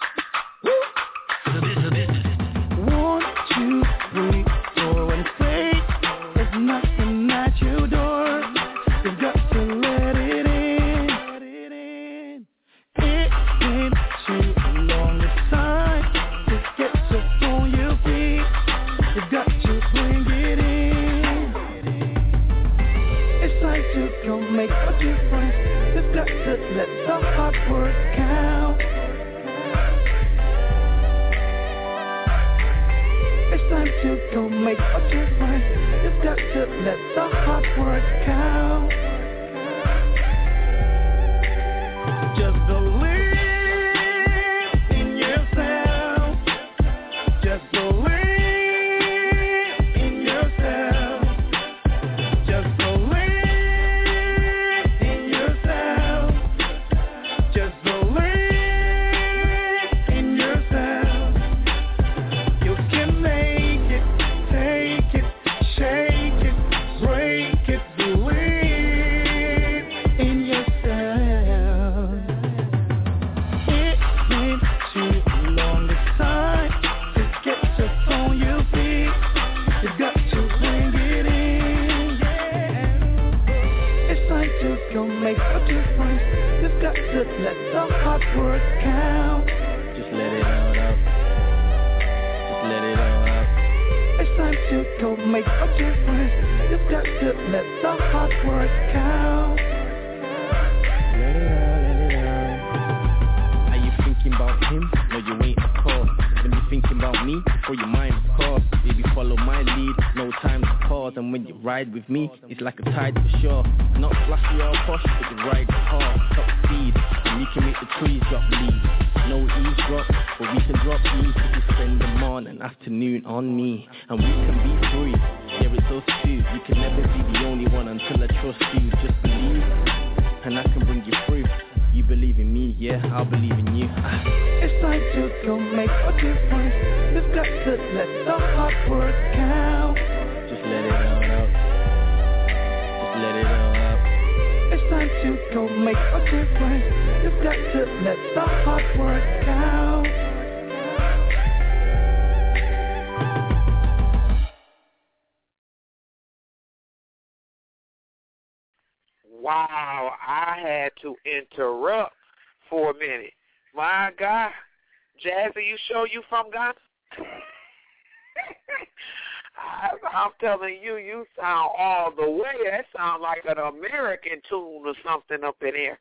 One, two, three, four, and say there's nothing at your door. You've got to let it in. It ain't too long this time to get up on your feet. You've got to bring it in. It's time to go make a difference. You've got to let the hard work count. It's time to go make a difference. You've got to let the hard work count. Just believe in yourself. Just believe in yourself. Just believe in yourself. Just believe in yourself. You can make it, take it, shake it, break it, believe in yourself. It ain't too long this time to get up on your feet. You've got to bring it in. It's time to go make a difference. You've got to let the hard work count. Just let it all out. Just let it all out. It's time to go make a difference. You've got to let the hard work count. Let it out, let it out. Are you thinking about him? No, you ain't, of course. When you thinking about me, before your mind, of course. Baby, follow my lead, no time to pause. And when you ride with me, it's like a tide for sure. Not flashy or posh, but you ride hard, top speed. And you can make the trees drop leaves. No eavesdrop, but we can drop ease if we spend the morning and afternoon on me. And we can be free, yeah, it's us too. You can never be the only one until I trust you. Just believe, and I can bring you through. You believe in me, yeah, I'll believe in you. It's time to go make a difference. You've got to let the hard work count. Just let it all out. Just let it all out. It's time to go make a difference. You've got to let the hard work count. Wow, I had to interrupt for a minute. My God. Jazzy, you sure you from Ghana? I, I'm telling you, you sound all the way. That sounds like an American tune or something up in here.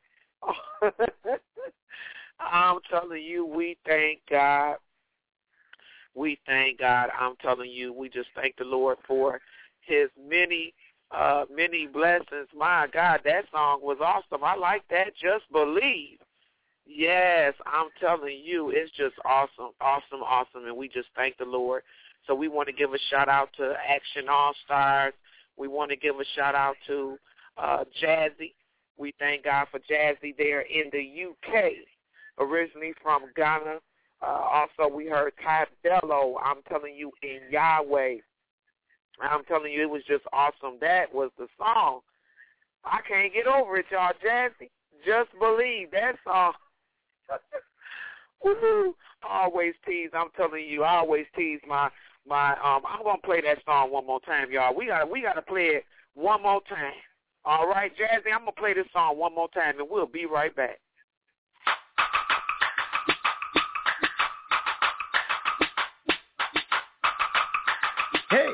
I'm telling you, we thank God. We thank God. I'm telling you, we just thank the Lord for his many Uh, many blessings. My God, that song was awesome. I like that. Just believe. Yes, I'm telling you, it's just awesome, awesome, awesome, and we just thank the Lord. So we want to give a shout-out to Action All-Stars. We want to give a shout-out to uh, Jazzy. We thank God for Jazzy there in the U K, originally from Ghana. Uh, also, we heard Ty Bello, I'm telling you, in Yahweh. I'm telling you, it was just awesome. That was the song. I can't get over it, y'all. Jazzy, Just Believe. That song. Woo-hoo. I always tease. I'm telling you, I always tease my my. Um, I'm gonna play that song one more time, y'all. We got we got to play it one more time. All right, Jazzy, I'm gonna play this song one more time, and we'll be right back. Hey.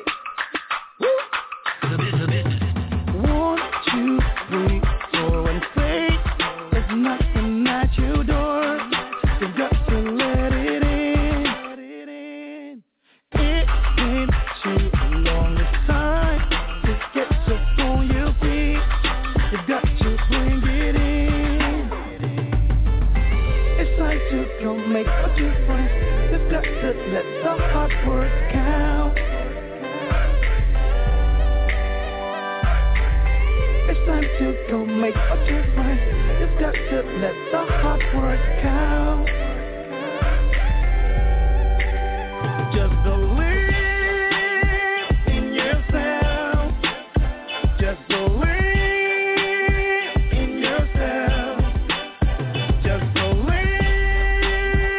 One, two, three, four, and say there's nothing at your door. You've got to let it in. It ain't too long this time to get up on your feet. You've got to bring it in. It's time to go make a difference. You've got to let the hard work count. It's time to go make a difference. You've got to let the hard work count. Just believe in yourself. Just believe in yourself. Just believe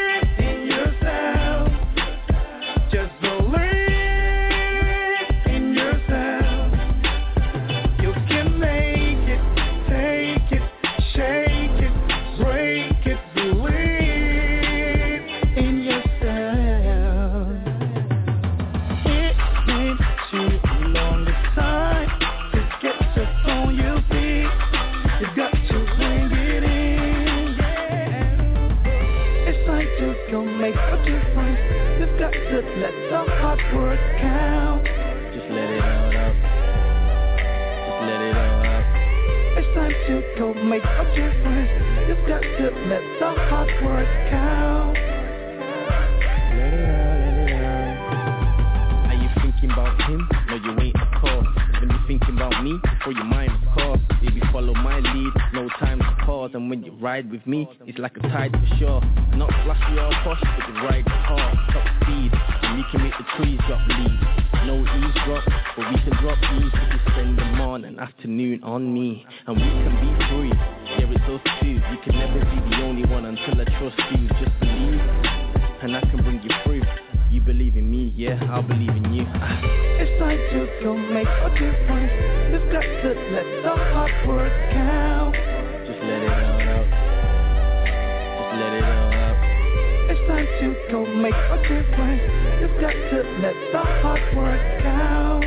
words count. Let it out, let it out. Are you thinking about him? No, you ain't, of course. When you thinking about me, before your mind, of course. If you follow my lead, no time to pause. And when you ride with me, it's like a tide for sure. Not flashy or posh, but you ride hard, top speed. And you can make the trees drop leaves. No eavesdrop, but we can drop ease if you spend the morning and afternoon on me. And we can be free, yeah, it's us two. You can never be the only one until I trust you. Just believe, and I can bring you through. You believe in me, yeah, I'll believe in you. It's time to go make a difference. You've got to let the hard words count. Just let it all out. Just let it all out. It's time to go make a difference. You've got to let the hard words count.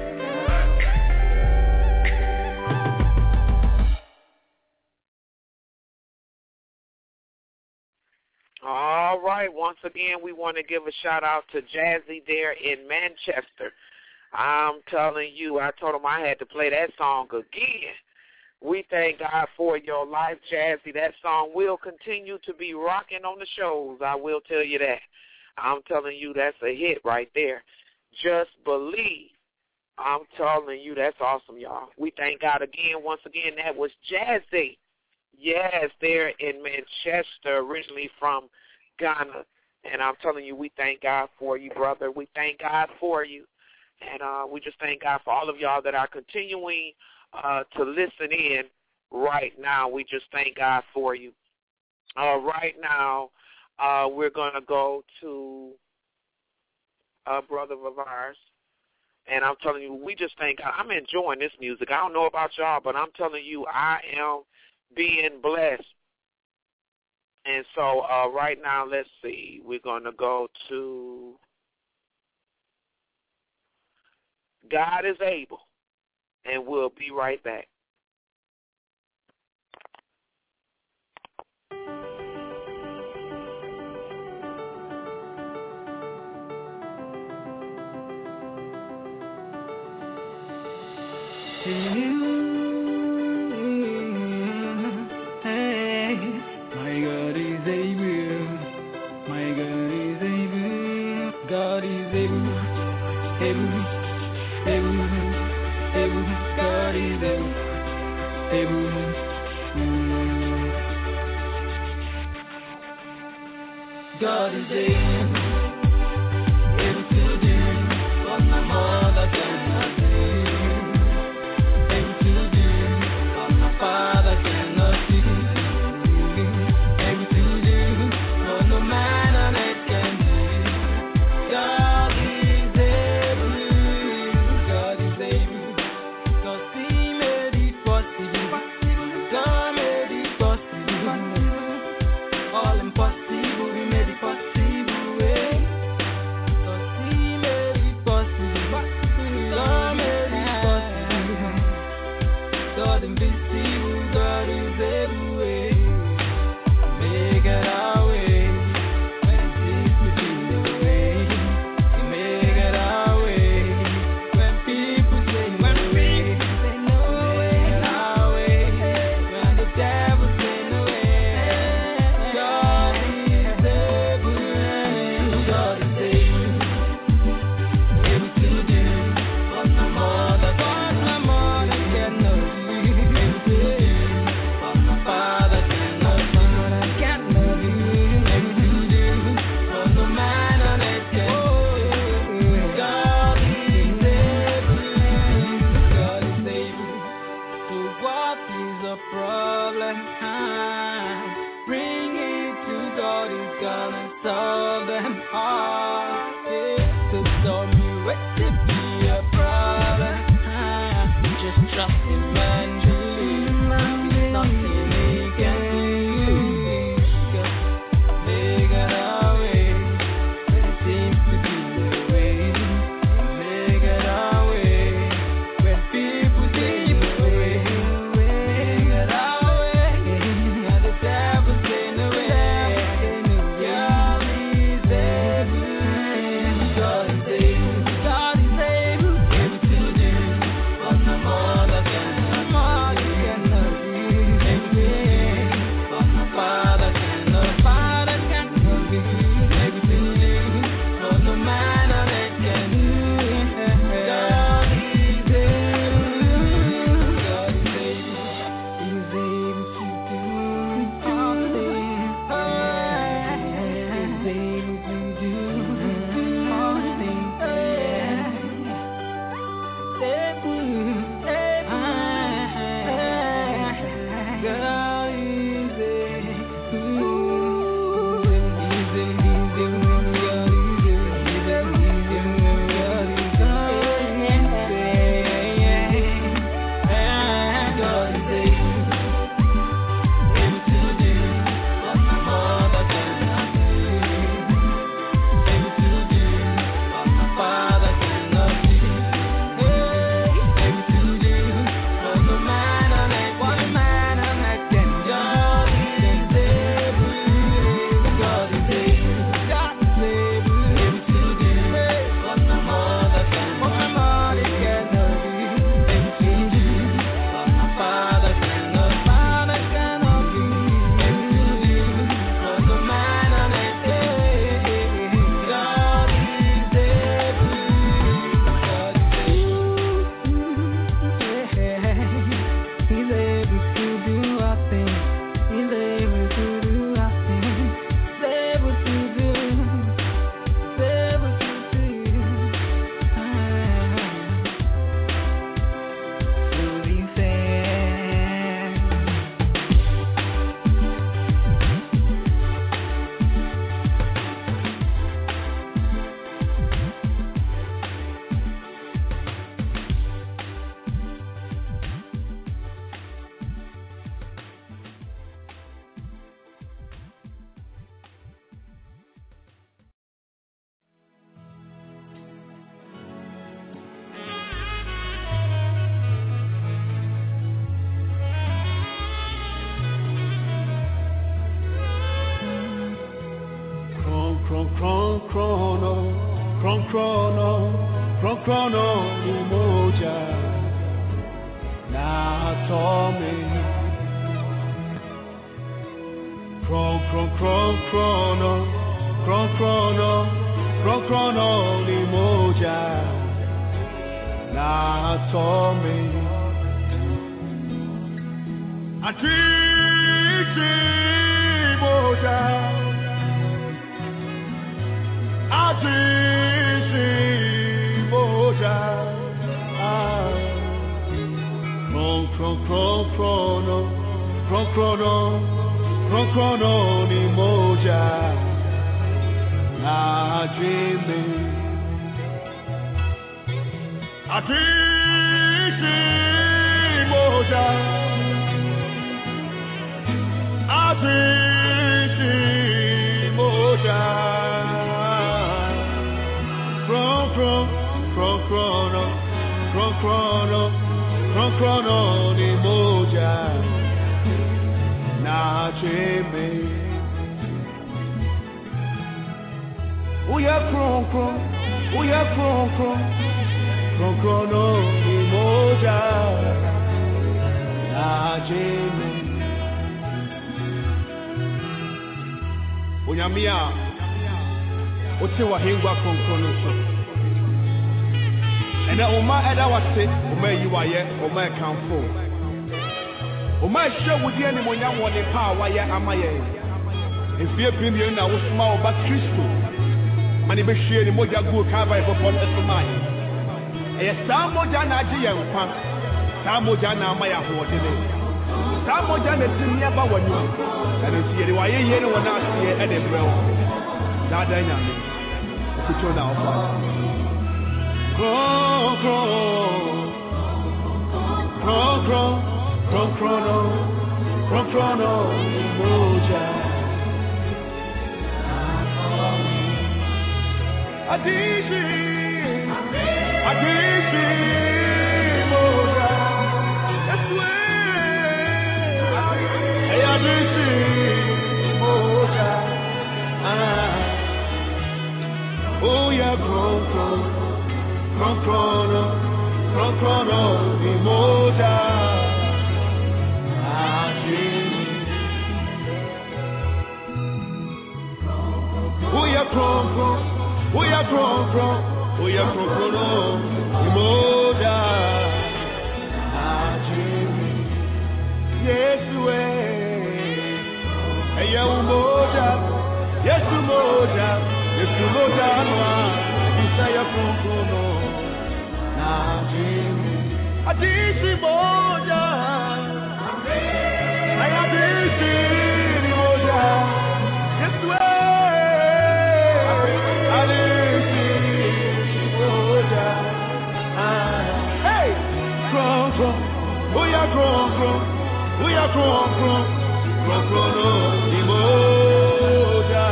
All right, once again, we want to give a shout-out to Jazzy there in Manchester. I'm telling you, I told him I had to play that song again. We thank God for your life, Jazzy. That song will continue to be rocking on the shows, I will tell you that. I'm telling you, that's a hit right there. Just believe. I'm telling you, that's awesome, y'all. We thank God again. Once again, that was Jazzy. Yes, there in Manchester, originally from Ghana. And I'm telling you, we thank God for you, brother. We thank God for you. And uh, we just thank God for all of y'all that are continuing uh, to listen in right now. We just thank God for you. Uh, right now, uh, we're going to go to a brother of ours. And I'm telling you, we just thank God. I'm enjoying this music. I don't know about y'all, but I'm telling you, I am being blessed. And so uh, right now, let's see. We're going to go to God is Able, and we'll be right back. God is able, able to do what my mother cannot do, able to do what my father cannot do, able to do what no man on earth can do. God is able, God is able, 'cause He made it possible. God made it possible. All impossible. Able Isaiah from Kono, na Jimmy. Adisi moja. Adisi moja. Yes way. Adisi moja. Hey, cron cron. Oh yeah, cron cron. Oh yeah, cron cron. Cron cron no moja.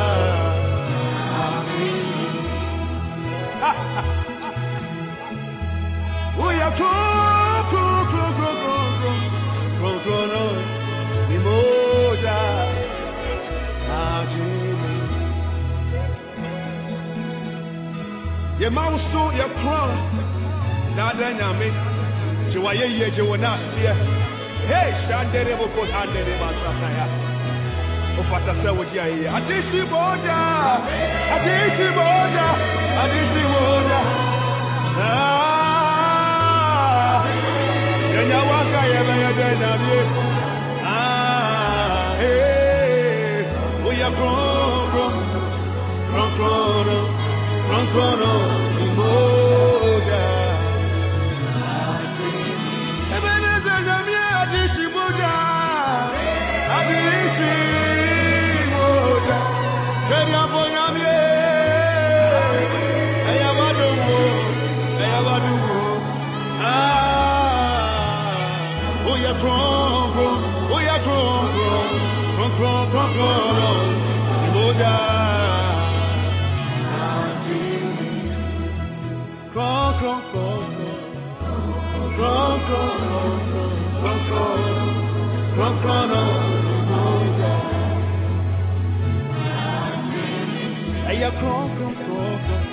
We are close, close, close, close, close, close, close, no, Mimoja, Ajimi. Your mouth so your crown, Nada Yami, Chiwaye, Jewana, hey, Shandere Boko, Handere Masaya. Opata Sawadia, Adisi Moja, Adisi Moja, Adisi Moja. Ah, Kenya waka yebe yebe nabi. Ah, hey, we are grown, grown, grown, grown, grown, grown, Moja. Ebeneze nabi adisi Moja, adisi Moja. Kenya bonyabi. Cron, cron, oh yeah, cron, cron, cron, cron, cron, cron, Moja. Cron, cron, cron, cron, cron, cron, cron, cron, Moja. Hey, yeah, cron, cron, cron, cron.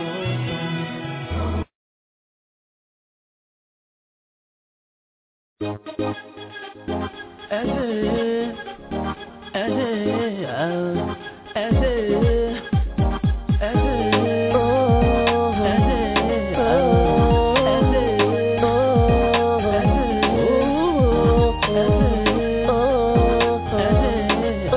Eze, Eze, Eze, Eze, oh, Eze, oh, Eze, oh, Eze, oh, Eze,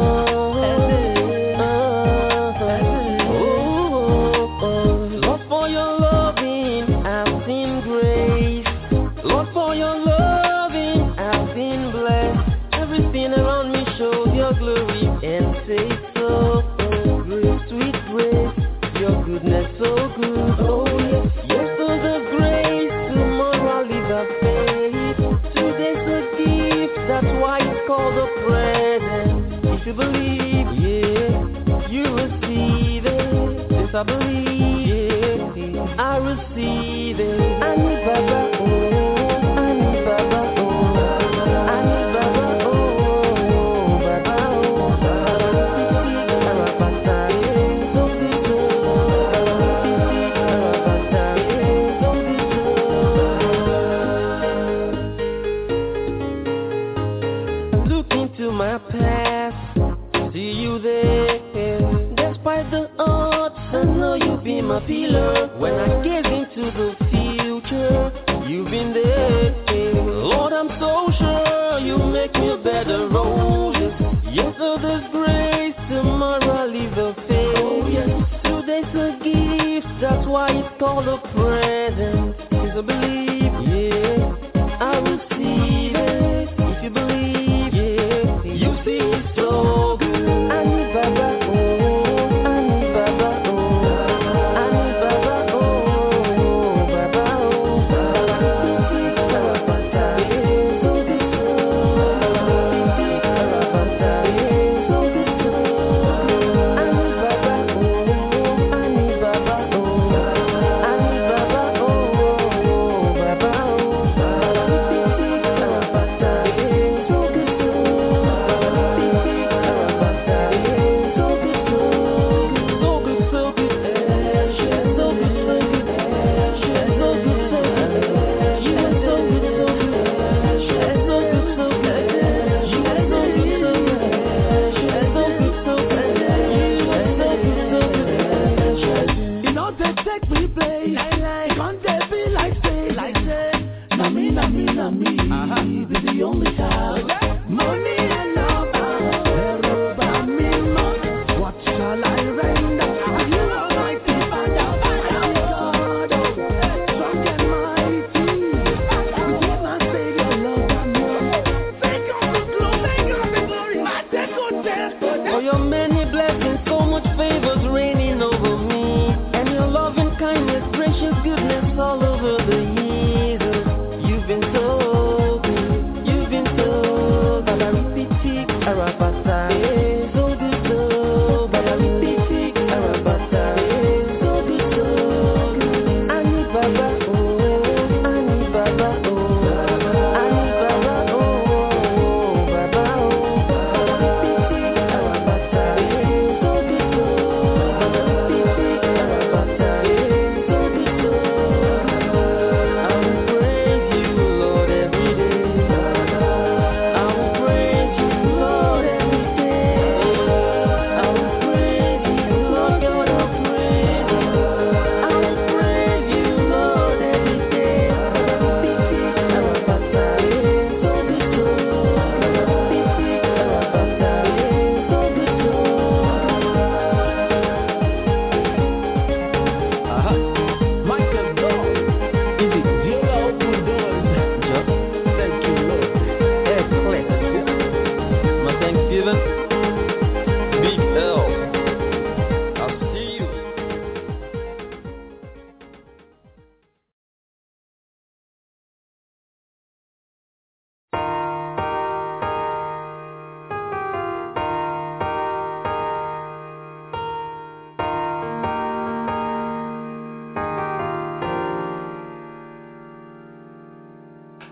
oh, Lord, for your loving, I've seen grace. Lord, for your love. Everything around me shows your glory and say so. Oh, great, sweet grace, your goodness so good. Oh yes, yes, so the grace, tomorrow I'll live a faith. Today's a gift, that's why it's called a present. If you believe, yeah, you receive it. Yes, I believe, yeah, I receive it. I need Baba, oh, I need Baba, oh, I need Baba. My past, see you there. Despite the odds, I know you'll be my pillar. When I gaze into the future, you've been there. Lord, I'm so sure you make me a better road. Yes, so there's grace, tomorrow I live a faith. Oh, yes. Today's a gift, that's why it's called a present. If you believe, yeah, I receive it. If you believe, you see it's so good. I need Baba, oh, I need Baba, oh, I need Baba, oh, Baba, oh, Baba,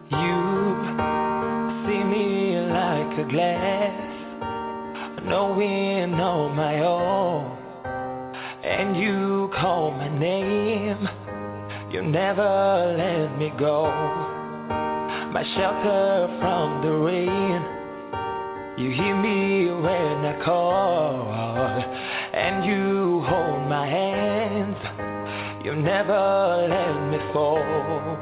You see me like a glass, knowing on my own, and you call my name. You never let me go, my shelter from the rain. You hear me when I call, and you hold my hands. You never let me fall.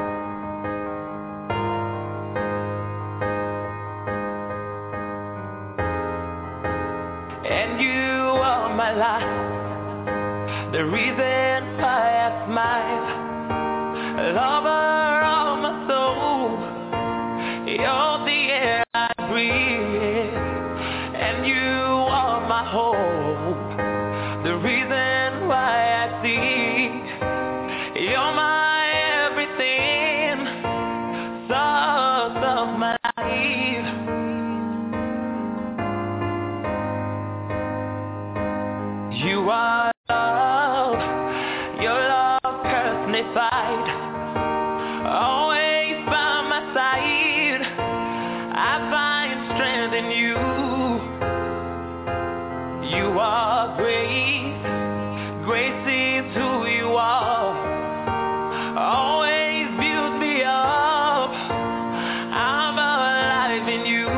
And you are my life, the reason why I smile, lover of my soul. You're the air I breathe, and you are my hope, the reason why I see. You're my everything, source of my life. You are love, your love personified, always by my side. I find strength in you. You are grace, grace is who you are, always build me up. I'm alive in you.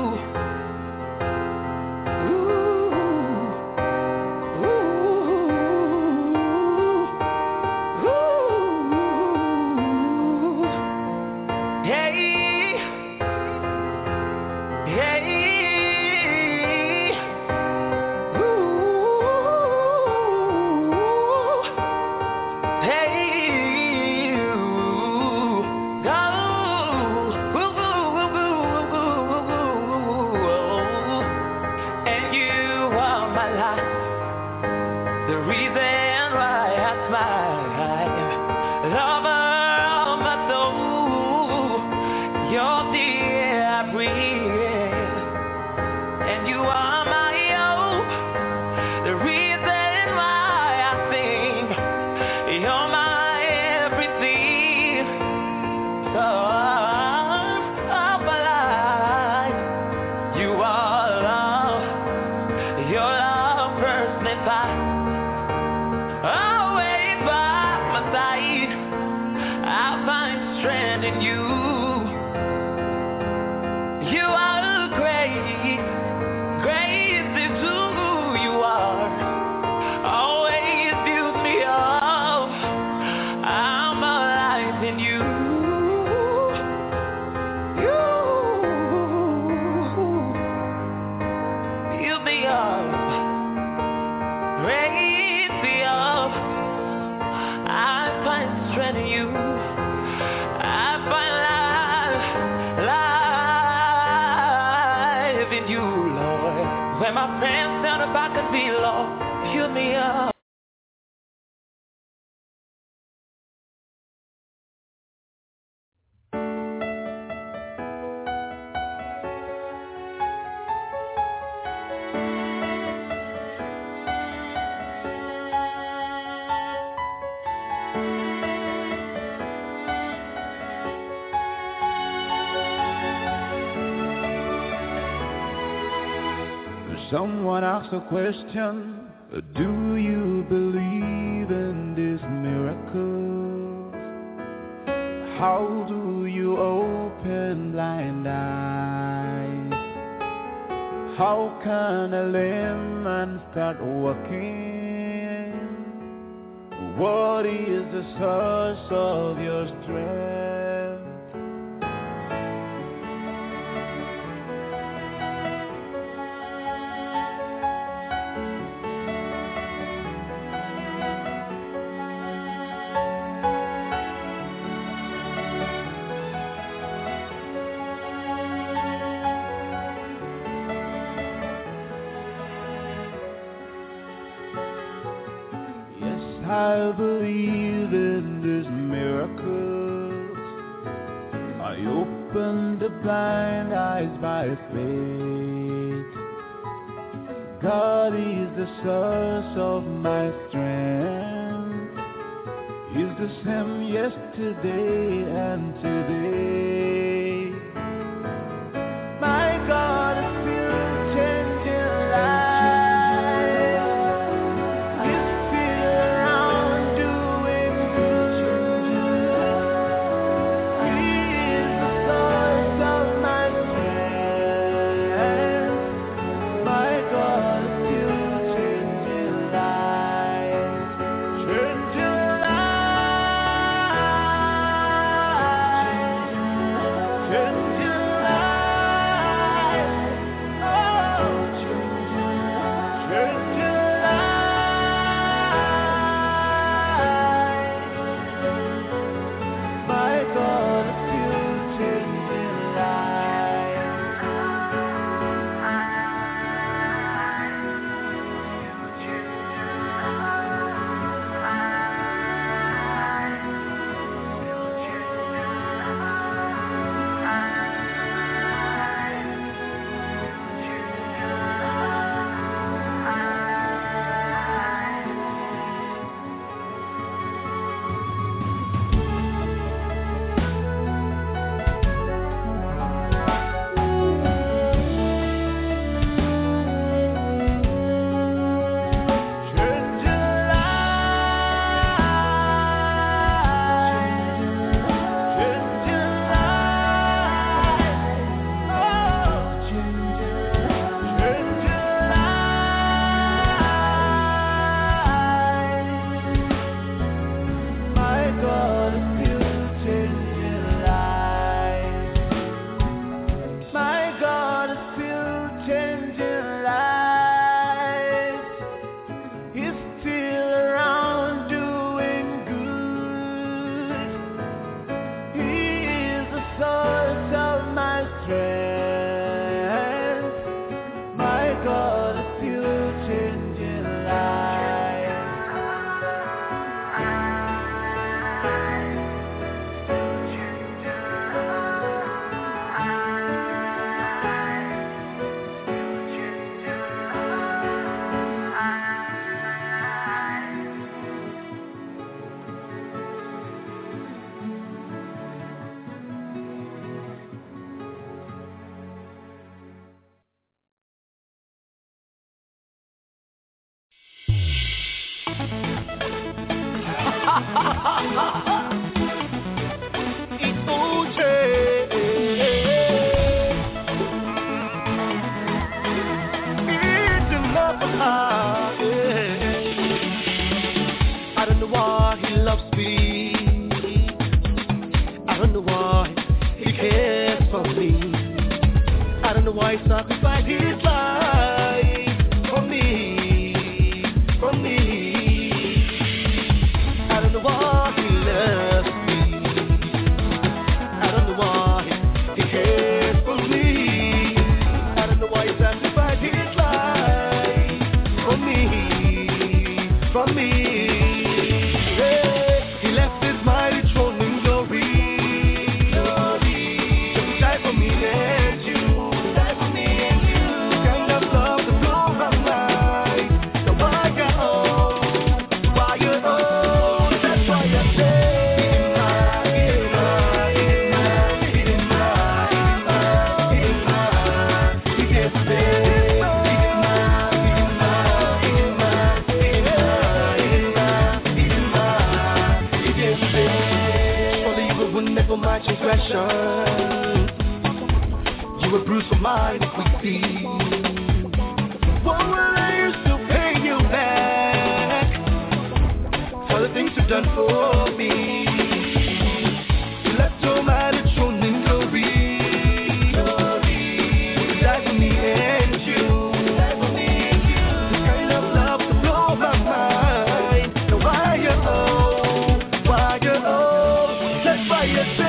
Someone asked a question, do you believe in these miracles? How do you open blind eyes? How can a layman start walking? What is the source of your strength? I believe in these miracles. I open the blind eyes by faith. God is the source of my strength. He's the same yesterday and today. It's O J. It's enough of her, yeah. I don't know why he loves me. I don't know why he cares for me. I don't know why he sacrificed his life for me, for me. I don't know why he loves me. I don't know why he cares for me. I don't know why he sacrificed his life for me, for me. Yeah. He left his mighty throne in glory, glory, just to die for me and you, die for me and you. The kind of love that blows my mind. So why you owe, why you owe? That's why I say. For my transgression, you were bruised for my iniquity. What will I use to pay you back for the things you've done for me? You left your mighty throne in glory, glory. You died for me and you, died for me and you. This kind of love to blow my mind. So why you owe, why you owe? That's why you say.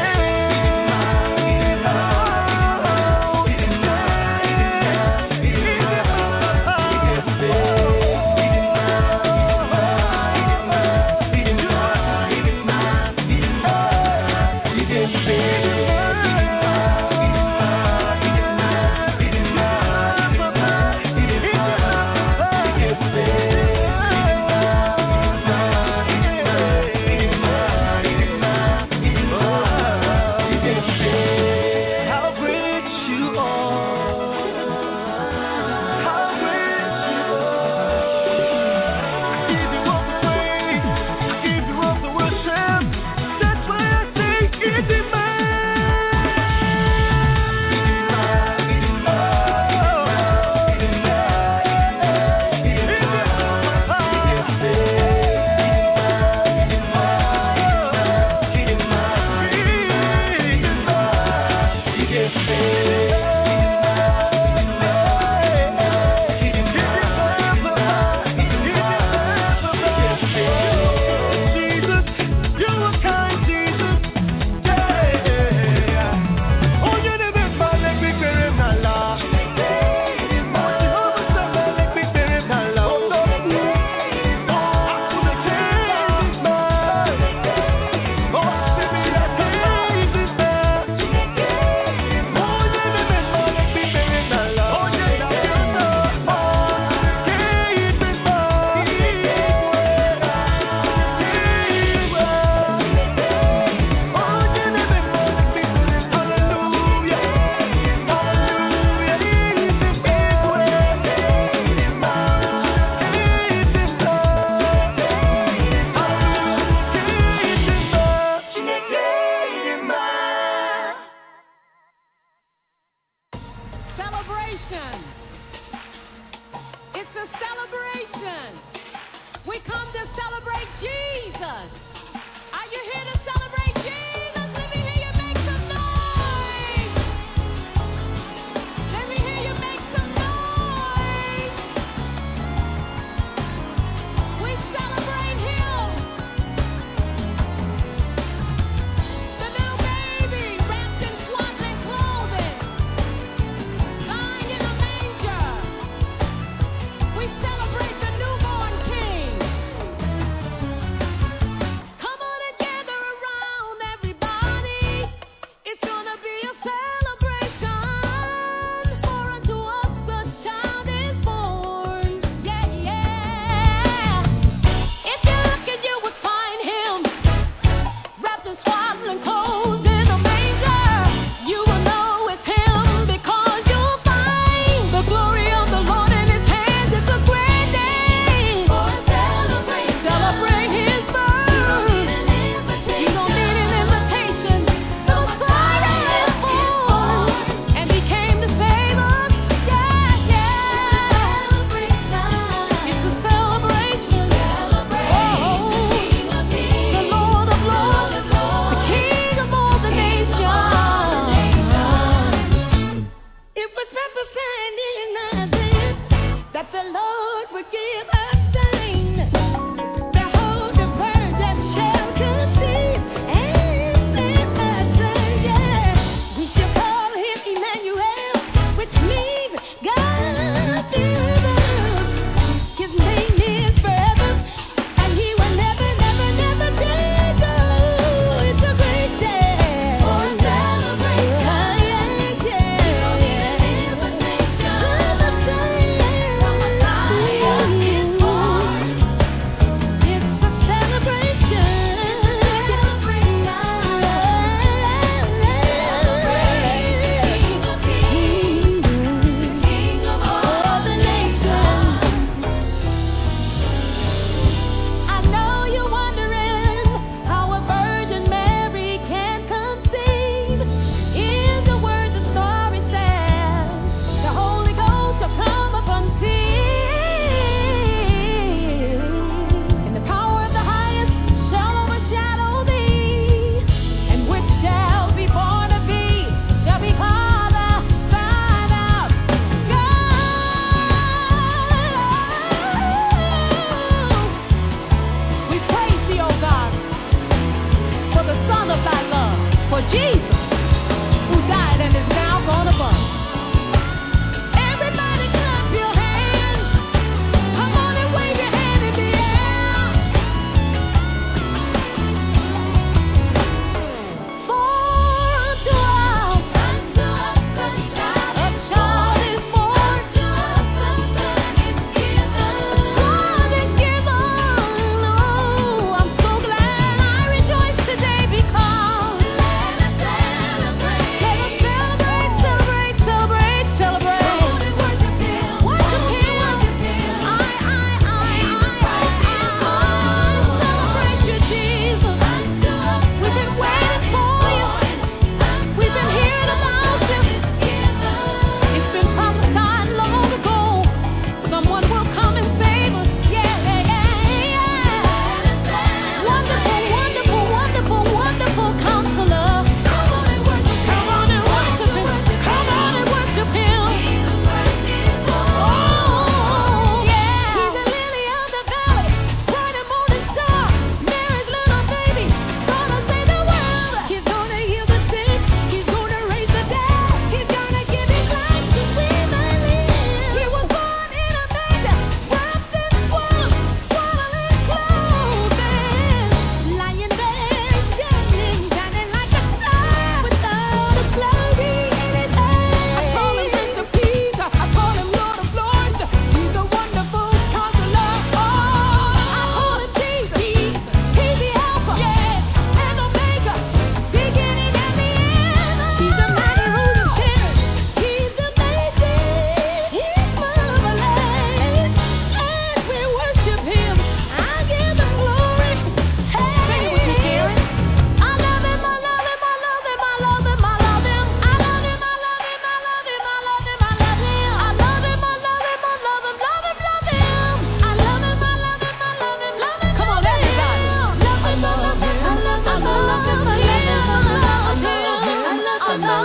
Come on and gather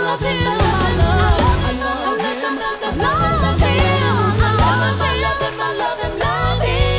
love him, I love him, I love him, I love him, I love him, I love him, love him.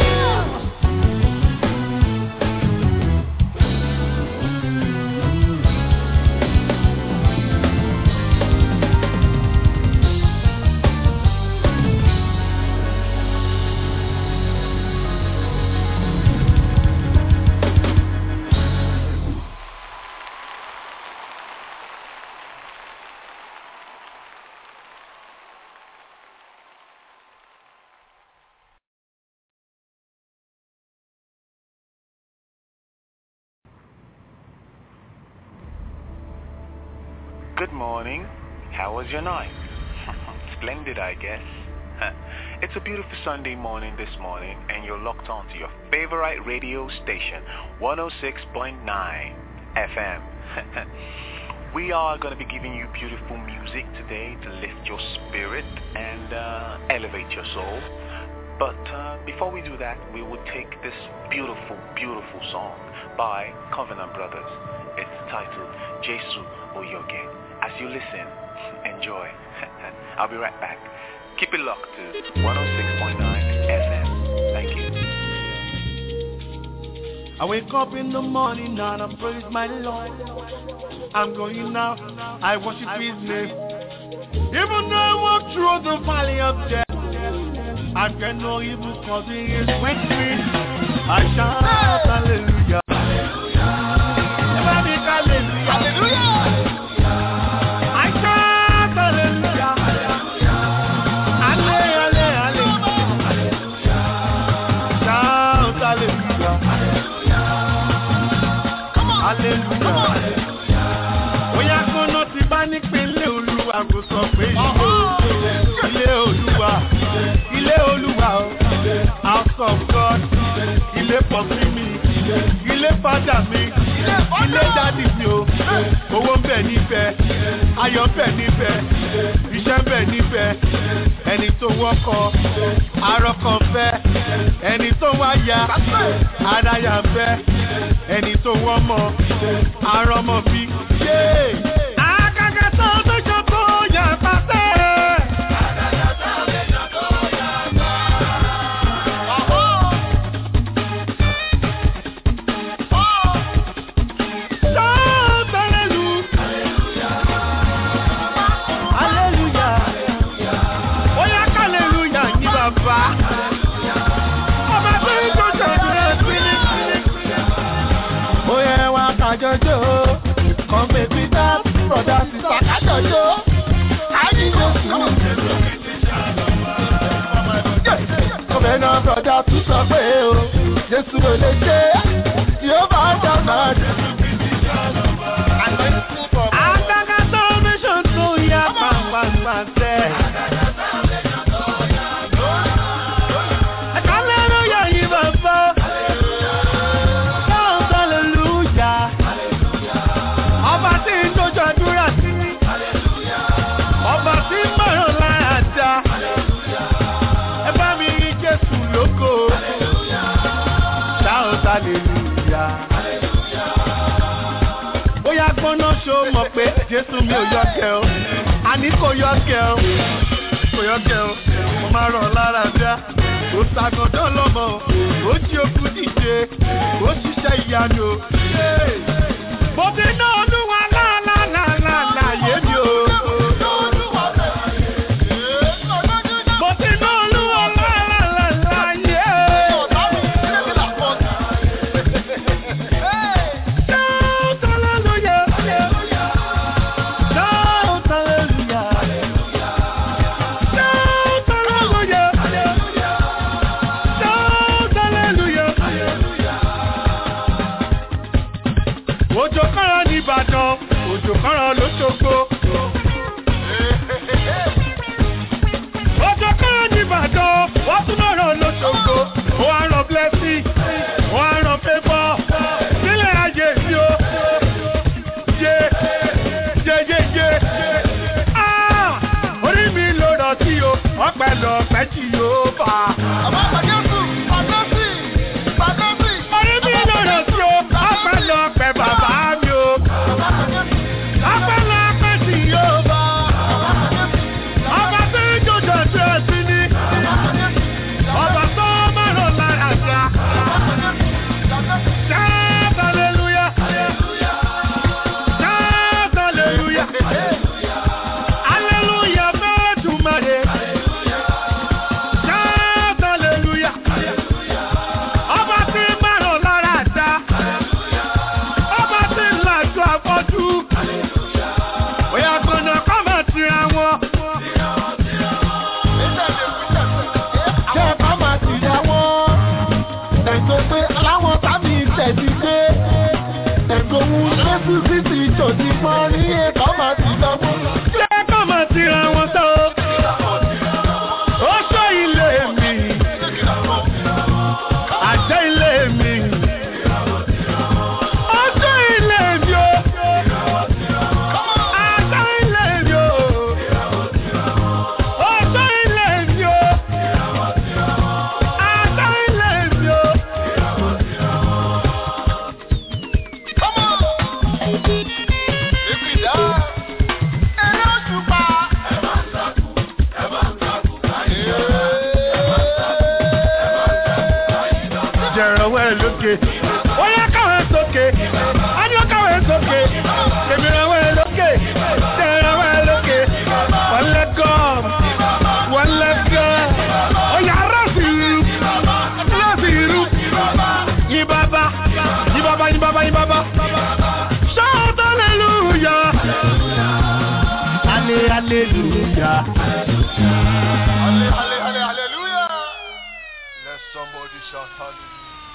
Good morning. How was your night? Splendid, I guess. It's a beautiful Sunday morning this morning, and you're locked on to your favorite radio station, one oh six point nine F M. We are going to be giving you beautiful music today to lift your spirit and uh, elevate your soul. But uh, before we do that, we will take this beautiful, beautiful song by Covenant Brothers. It's titled Jesu Oyoge. As you listen, enjoy. I'll be right back. Keep it locked to one oh six point nine F M. Thank you. I wake up in the morning and I praise my Lord. I'm going out, I worship His name. Even though I walk through the valley of death, I can no evil cause He is with me. I shout hallelujah. Hallelujah. Hallelujah. Àgò sọ pé ilé Olúwa, ilé Olúwa o, house of God, ilé pọ̀sí mi, ilé fádà mi, ilé dádì mi o, owó ń bẹ níbẹ̀, ayọ̀ ń bẹ níbẹ̀, iṣẹ́ ń bẹ níbẹ̀, ẹni tó wọ́kọ̀, arọ́kọ̀ fẹ́, ẹni tó wáyà, adáyà fẹ́, ẹni tó wọ́mọ, arọ́mọ bí, yéé. Jojo, come make me dance, brother, sister, Jojo. I need you to come and now, brother, to survive. Just to the day, you're about to mad. I'm not a salvation to your mama, man, say. I can't let you even fall. Bóyá gbọ́nà ṣó mọ̀ pé Jésù mi ò yọkẹ́ o, àní kò yọkẹ́ o, kò yọkẹ́ o, mo máa rọ̀ lára dá. Ó ṣàgọ́dọ̀ lọ́mọ, ó jí okú dìde, ó ṣiṣẹ́ ìyanu o. Mo ti ná Olúwa láàlàlàlà yé mi o. Mo ti ná Olúwa láàlàlàlà yé o. Òjò kọ́rọ̀ ní Ìbàdàn, òjò kọ́rọ̀ l'Óṣogbo. Òjò kọ́rọ̀ ní Ìbàdàn, wọ́n tún lọ́rọ̀ l'Óṣogbo. Ó wá rán blessing, ó wá rán favour. Sílẹ̀ ayé sí o. Yé, yé, yé, yé. Ah! Orí mi ló rọ̀ sí o, ọpẹ́ lọ pẹ́ tí yóò fà. Àmọ́ àgbàjẹ́sù, àgbẹ̀sì, àgbẹ̀sì. Orí mi ló rọ̀ sí o, ọpẹ́ lọ pẹ́ bàbá mi o. Ọpẹ́ lọ pẹ́ tí yóò sókè. Ó yá káwé sókè. A ní ó káwé sókè. Èmi rẹ̀ wẹ̀ lókè. Tẹ̀rẹ̀ wẹ̀ lókè. Wọ́n lẹ́ gọ́m. Wọ́n lẹ́ gọ́m. Ó yá rọ́ọ̀sì irú. Rọ́ọ̀sì irú. Yí bàbá. Yí bàbá yí bàbá yí bàbá. Shout hallelujah. Halle hallelujah. Halle halle halle hallelujah. Let somebody shout hallelujah.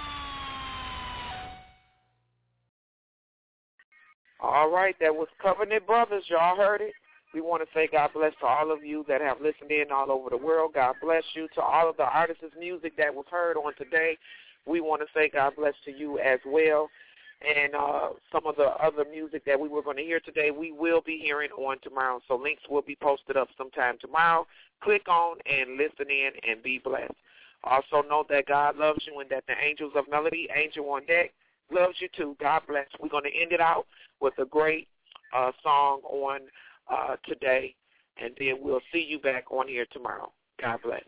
All right, that was Covenant Brothers. Y'all heard it. We want to say God bless to all of you that have listened in all over the world. God bless you. To all of the artists' music that was heard on today, we want to say God bless to you as well. And uh, some of the other music that we were going to hear today, we will be hearing on tomorrow. So links will be posted up sometime tomorrow. Click on and listen in and be blessed. Also know that God loves you and that the Angels of Melody, Angel on Deck, loves you too. God bless. We're going to end it out with a great uh, song on uh, today, and then we'll see you back on here tomorrow. God bless.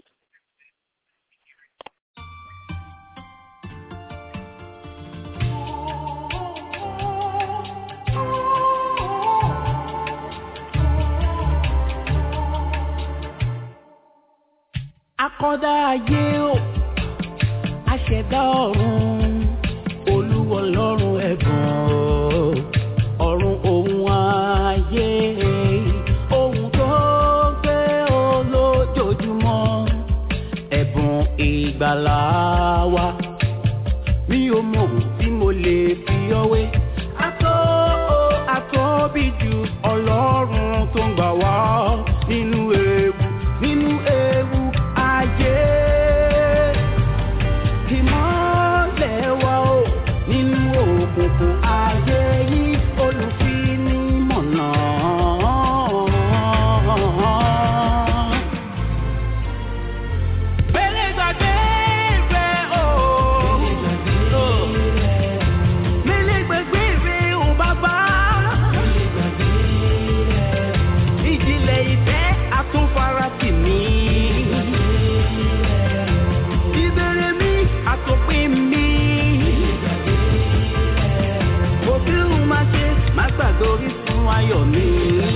Akọ́dá ayé o, aṣẹ̀dá ọ̀run, Olúwa Ọlọ́run ẹ̀bùn, ọ̀run òun ayé, ohun tó gbé olójoojúmọ́, ẹ̀bùn ìgbàlà wa, mi ò mọ̀ tí mo lè fi ọwé. Atọ́ o, àtọ́bí ju Ọlọ́run tó ń gbà wá nínú ewu, nínú ewu. Ìmọ́lẹ̀ wa ó nínú òkùnkùn ayé yìí olùfinimọ̀nà. Mélé gbàgbé rẹ̀ o. Mélé gbàgbé rẹ̀ o bàbá. Ìjìnlẹ̀ ìfẹ́ àtúnfarasí mi. Gbàgbórí fún ayọ̀ mi.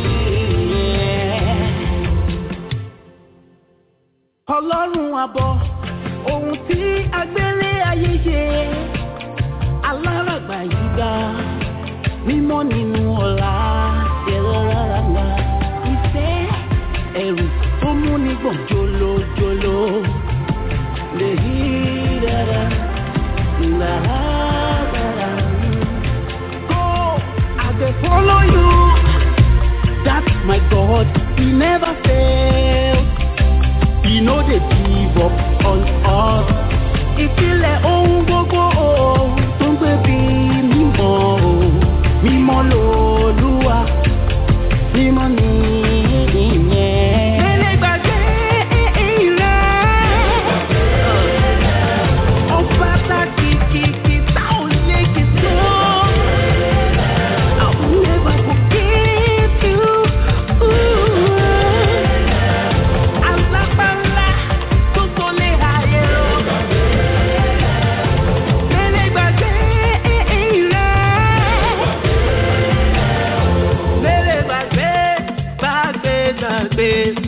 Ọlọ́run àbọ̀, ohun tí agbélé ayé ṣe, aláràgbà yíga, mímọ́ nínú ọ̀la, ìrọ̀rọ̀rọ̀rọ̀, ìfẹ́ ẹ̀rù tó mú ní gbọ̀n jolojolo, lè yí dára, dára. They follow you, that's my God, he never fails, he know they give up on us, ìpìlẹ̀ ohun gbogbo tó ń gbé bí mímọ́ mímọ́ l'Olúwa, mímọ́ ní ìyẹn. Mélé gbàgbé ìrẹ́, ọba tá kìkìkì tá ò lè kì tó. Baby.